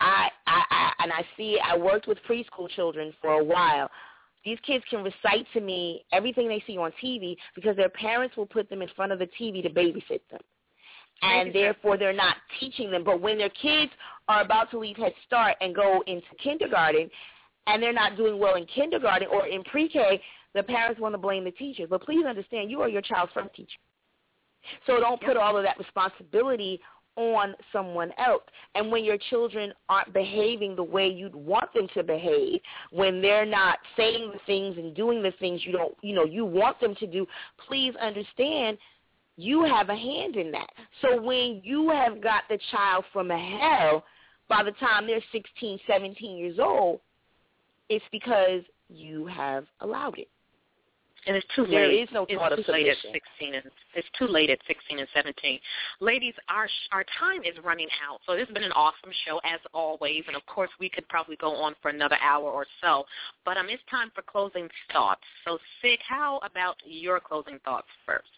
I worked with preschool children for a while. These kids can recite to me everything they see on TV because their parents will put them in front of the TV to babysit them. And therefore they're not teaching them. But when their kids are about to leave Head Start and go into kindergarten and they're not doing well in kindergarten or in pre-K, the parents want to blame the teachers. But please understand, you are your child's first teacher. So don't put all of that responsibility on someone else. And when your children aren't behaving the way you'd want them to behave, when they're not saying the things and doing the things you want them to do, please understand you have a hand in that. So when you have got the child from hell, by the time they're 16, 17 years old, it's because you have allowed it. And it's too late. There is no thought of submission. It's too late at 16 and 17. Ladies, our time is running out. So this has been an awesome show, as always. And, of course, we could probably go on for another hour or so. But it's time for closing thoughts. So, Sig, how about your closing thoughts first?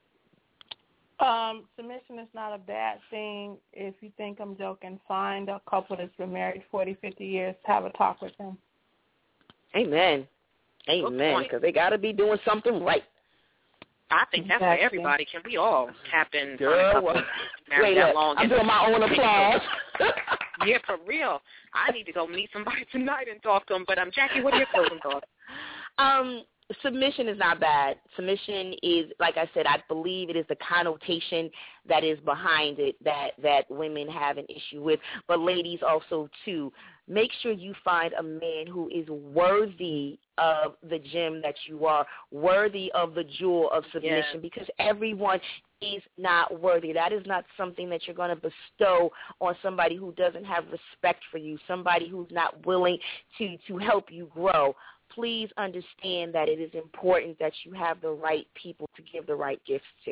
Submission is not a bad thing. If you think I'm joking, find a couple that's been married 40, 50 years, have a talk with them. Amen. Amen, because they got to be doing something right. I think that's for everybody. Can we all tap in? Girl, that long? I'm doing my own applause. Yeah, for real. I need to go meet somebody tonight and talk to them. But Jackie, what are your closing thoughts? Submission is not bad. Submission is, like I said, I believe it is the connotation that is behind it that women have an issue with. But ladies also, too, make sure you find a man who is worthy of the gem that you are, worthy of the jewel of submission, because everyone is not worthy. That is not something that you're going to bestow on somebody who doesn't have respect for you, somebody who's not willing to help you grow. Please understand that it is important that you have the right people to give the right gifts to.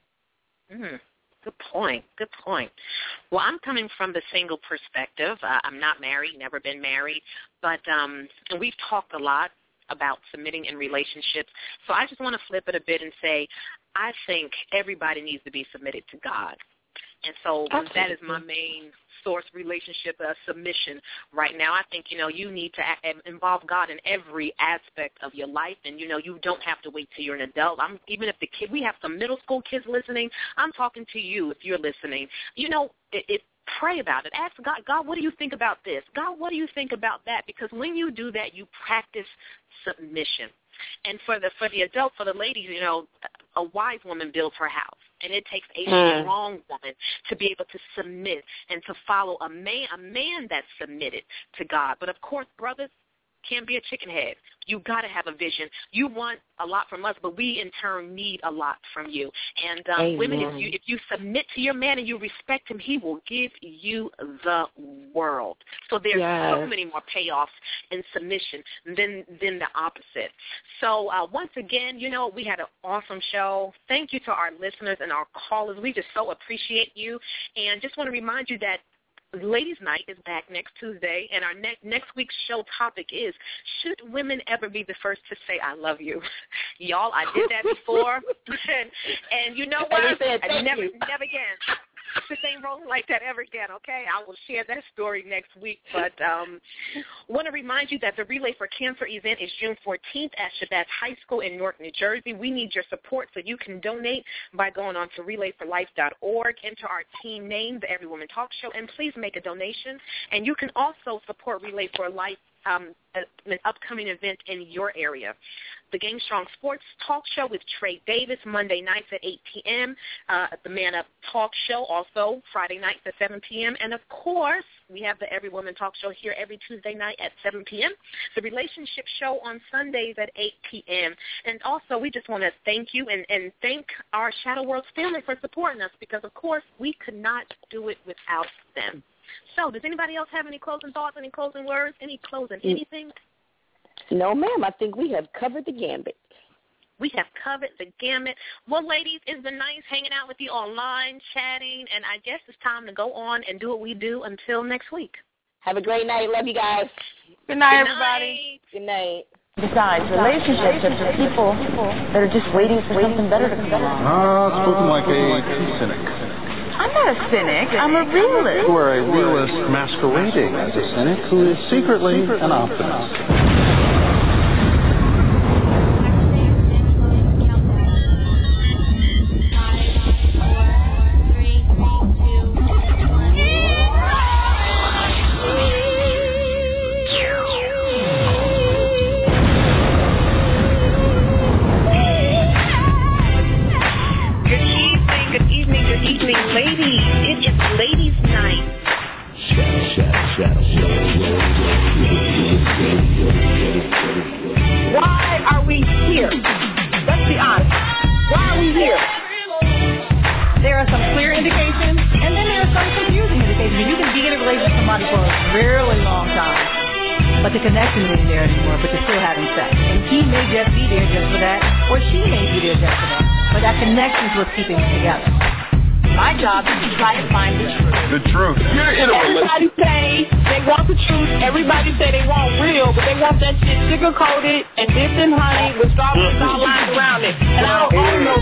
Good point. Good point. Well, I'm coming from the single perspective. I'm not married, never been married, but and we've talked a lot about submitting in relationships. So I just want to flip it a bit and say I think everybody needs to be submitted to God. And so that is my main source relationship submission right now. I think, you need to involve God in every aspect of your life. And, you don't have to wait till you're an adult. Even if we have some middle school kids listening, I'm talking to you if you're listening. Pray about it. Ask God, what do you think about this? God, what do you think about that? Because when you do that, you practice submission. And for the adults, for the ladies, a wise woman builds her house. And it takes a strong woman to be able to submit and to follow a man that's submitted to God. But, of course, brothers, can't be a chicken head. You got to have a vision. You want a lot from us, but we in turn need a lot from you. And women, if you submit to your man and you respect him, he will give you the world. So there's so many more payoffs in submission than the opposite. So once again, we had an awesome show. Thank you to our listeners and our callers. We just so appreciate you. And just want to remind you that Ladies Night is back next Tuesday, and our next week's show topic is, should women ever be the first to say I love you? Y'all, I did that before, and you know what? Never again. This ain't rolling like that ever again, okay? I will share that story next week. But want to remind you that the Relay for Cancer event is June 14th at Shabbat High School in Newark, New Jersey. We need your support, so you can donate by going on to relayforlife.org, enter our team name, the Every Woman Talk Show, and please make a donation. And you can also support Relay for Life, an upcoming event in your area. The Game Strong Sports Talk Show with Trey Davis, Monday nights at 8 p.m. The Man Up Talk Show also Friday nights at 7 p.m. And, of course, we have the Every Woman Talk Show here every Tuesday night at 7 p.m. The Relationship Show on Sundays at 8 p.m. And also, we just want to thank you and thank our Shadow Worlds family for supporting us because, of course, we could not do it without them. So does anybody else have any closing thoughts, any closing words, any closing anything? No, ma'am. I think we have covered the gambit. We have covered the gamut. Well, ladies, it's been nice hanging out with you online, chatting, and I guess it's time to go on and do what we do until next week. Have a great night. Love you guys. Good night, everybody. Good night. Besides, relationships are for people that are just waiting for something better to come along. Spoken like a cynic. I'm not a cynic. I'm a realist. You are a realist masquerading as a cynic who is secretly an optimist. Why are we here? Let's be honest. Why are we here? There are some clear indications, and then there are some confusing indications. You can be in a relationship with somebody for a really long time, but the connection isn't there anymore, but you're still having sex. And he may just be there just for that, or she may be there just for that, but that connection is what's keeping us together. My job is to try to find the truth. The truth. Everybody say they want the truth. Everybody say they want real, but they want that shit sugar-coated and dipped in honey with strawberries all lined around it. And I don't know.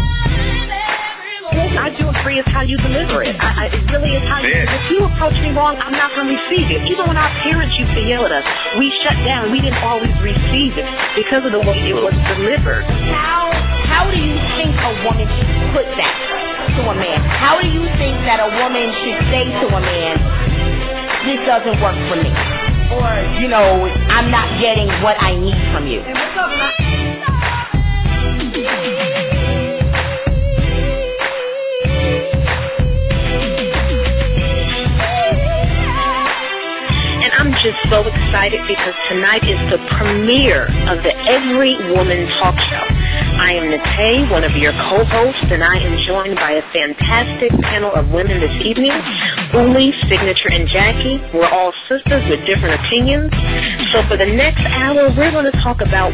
I do agree it's how you deliver it. It really is how you deliver it. If you approach me wrong, I'm not going to receive it. Even when our parents used to yell at us, we shut down. We didn't always receive it because of the way it was delivered. How do you think a woman should put that to a man? How do you think that a woman should say to a man, this doesn't work for me? Or, I'm not getting what I need from you? And what's up, Just so excited because tonight is the premiere of the Every Woman Talk Show. I am Natay, one of your co-hosts, and I am joined by a fantastic panel of women this evening. Uli, Signature, and Jackie. We're all sisters with different opinions. So for the next hour, we're going to talk about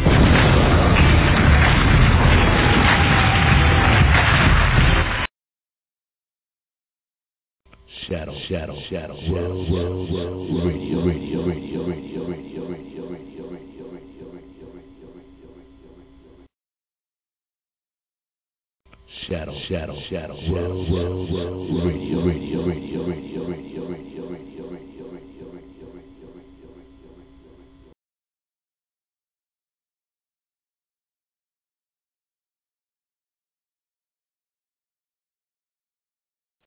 Shadow, world, radio. Shadow, world, radio.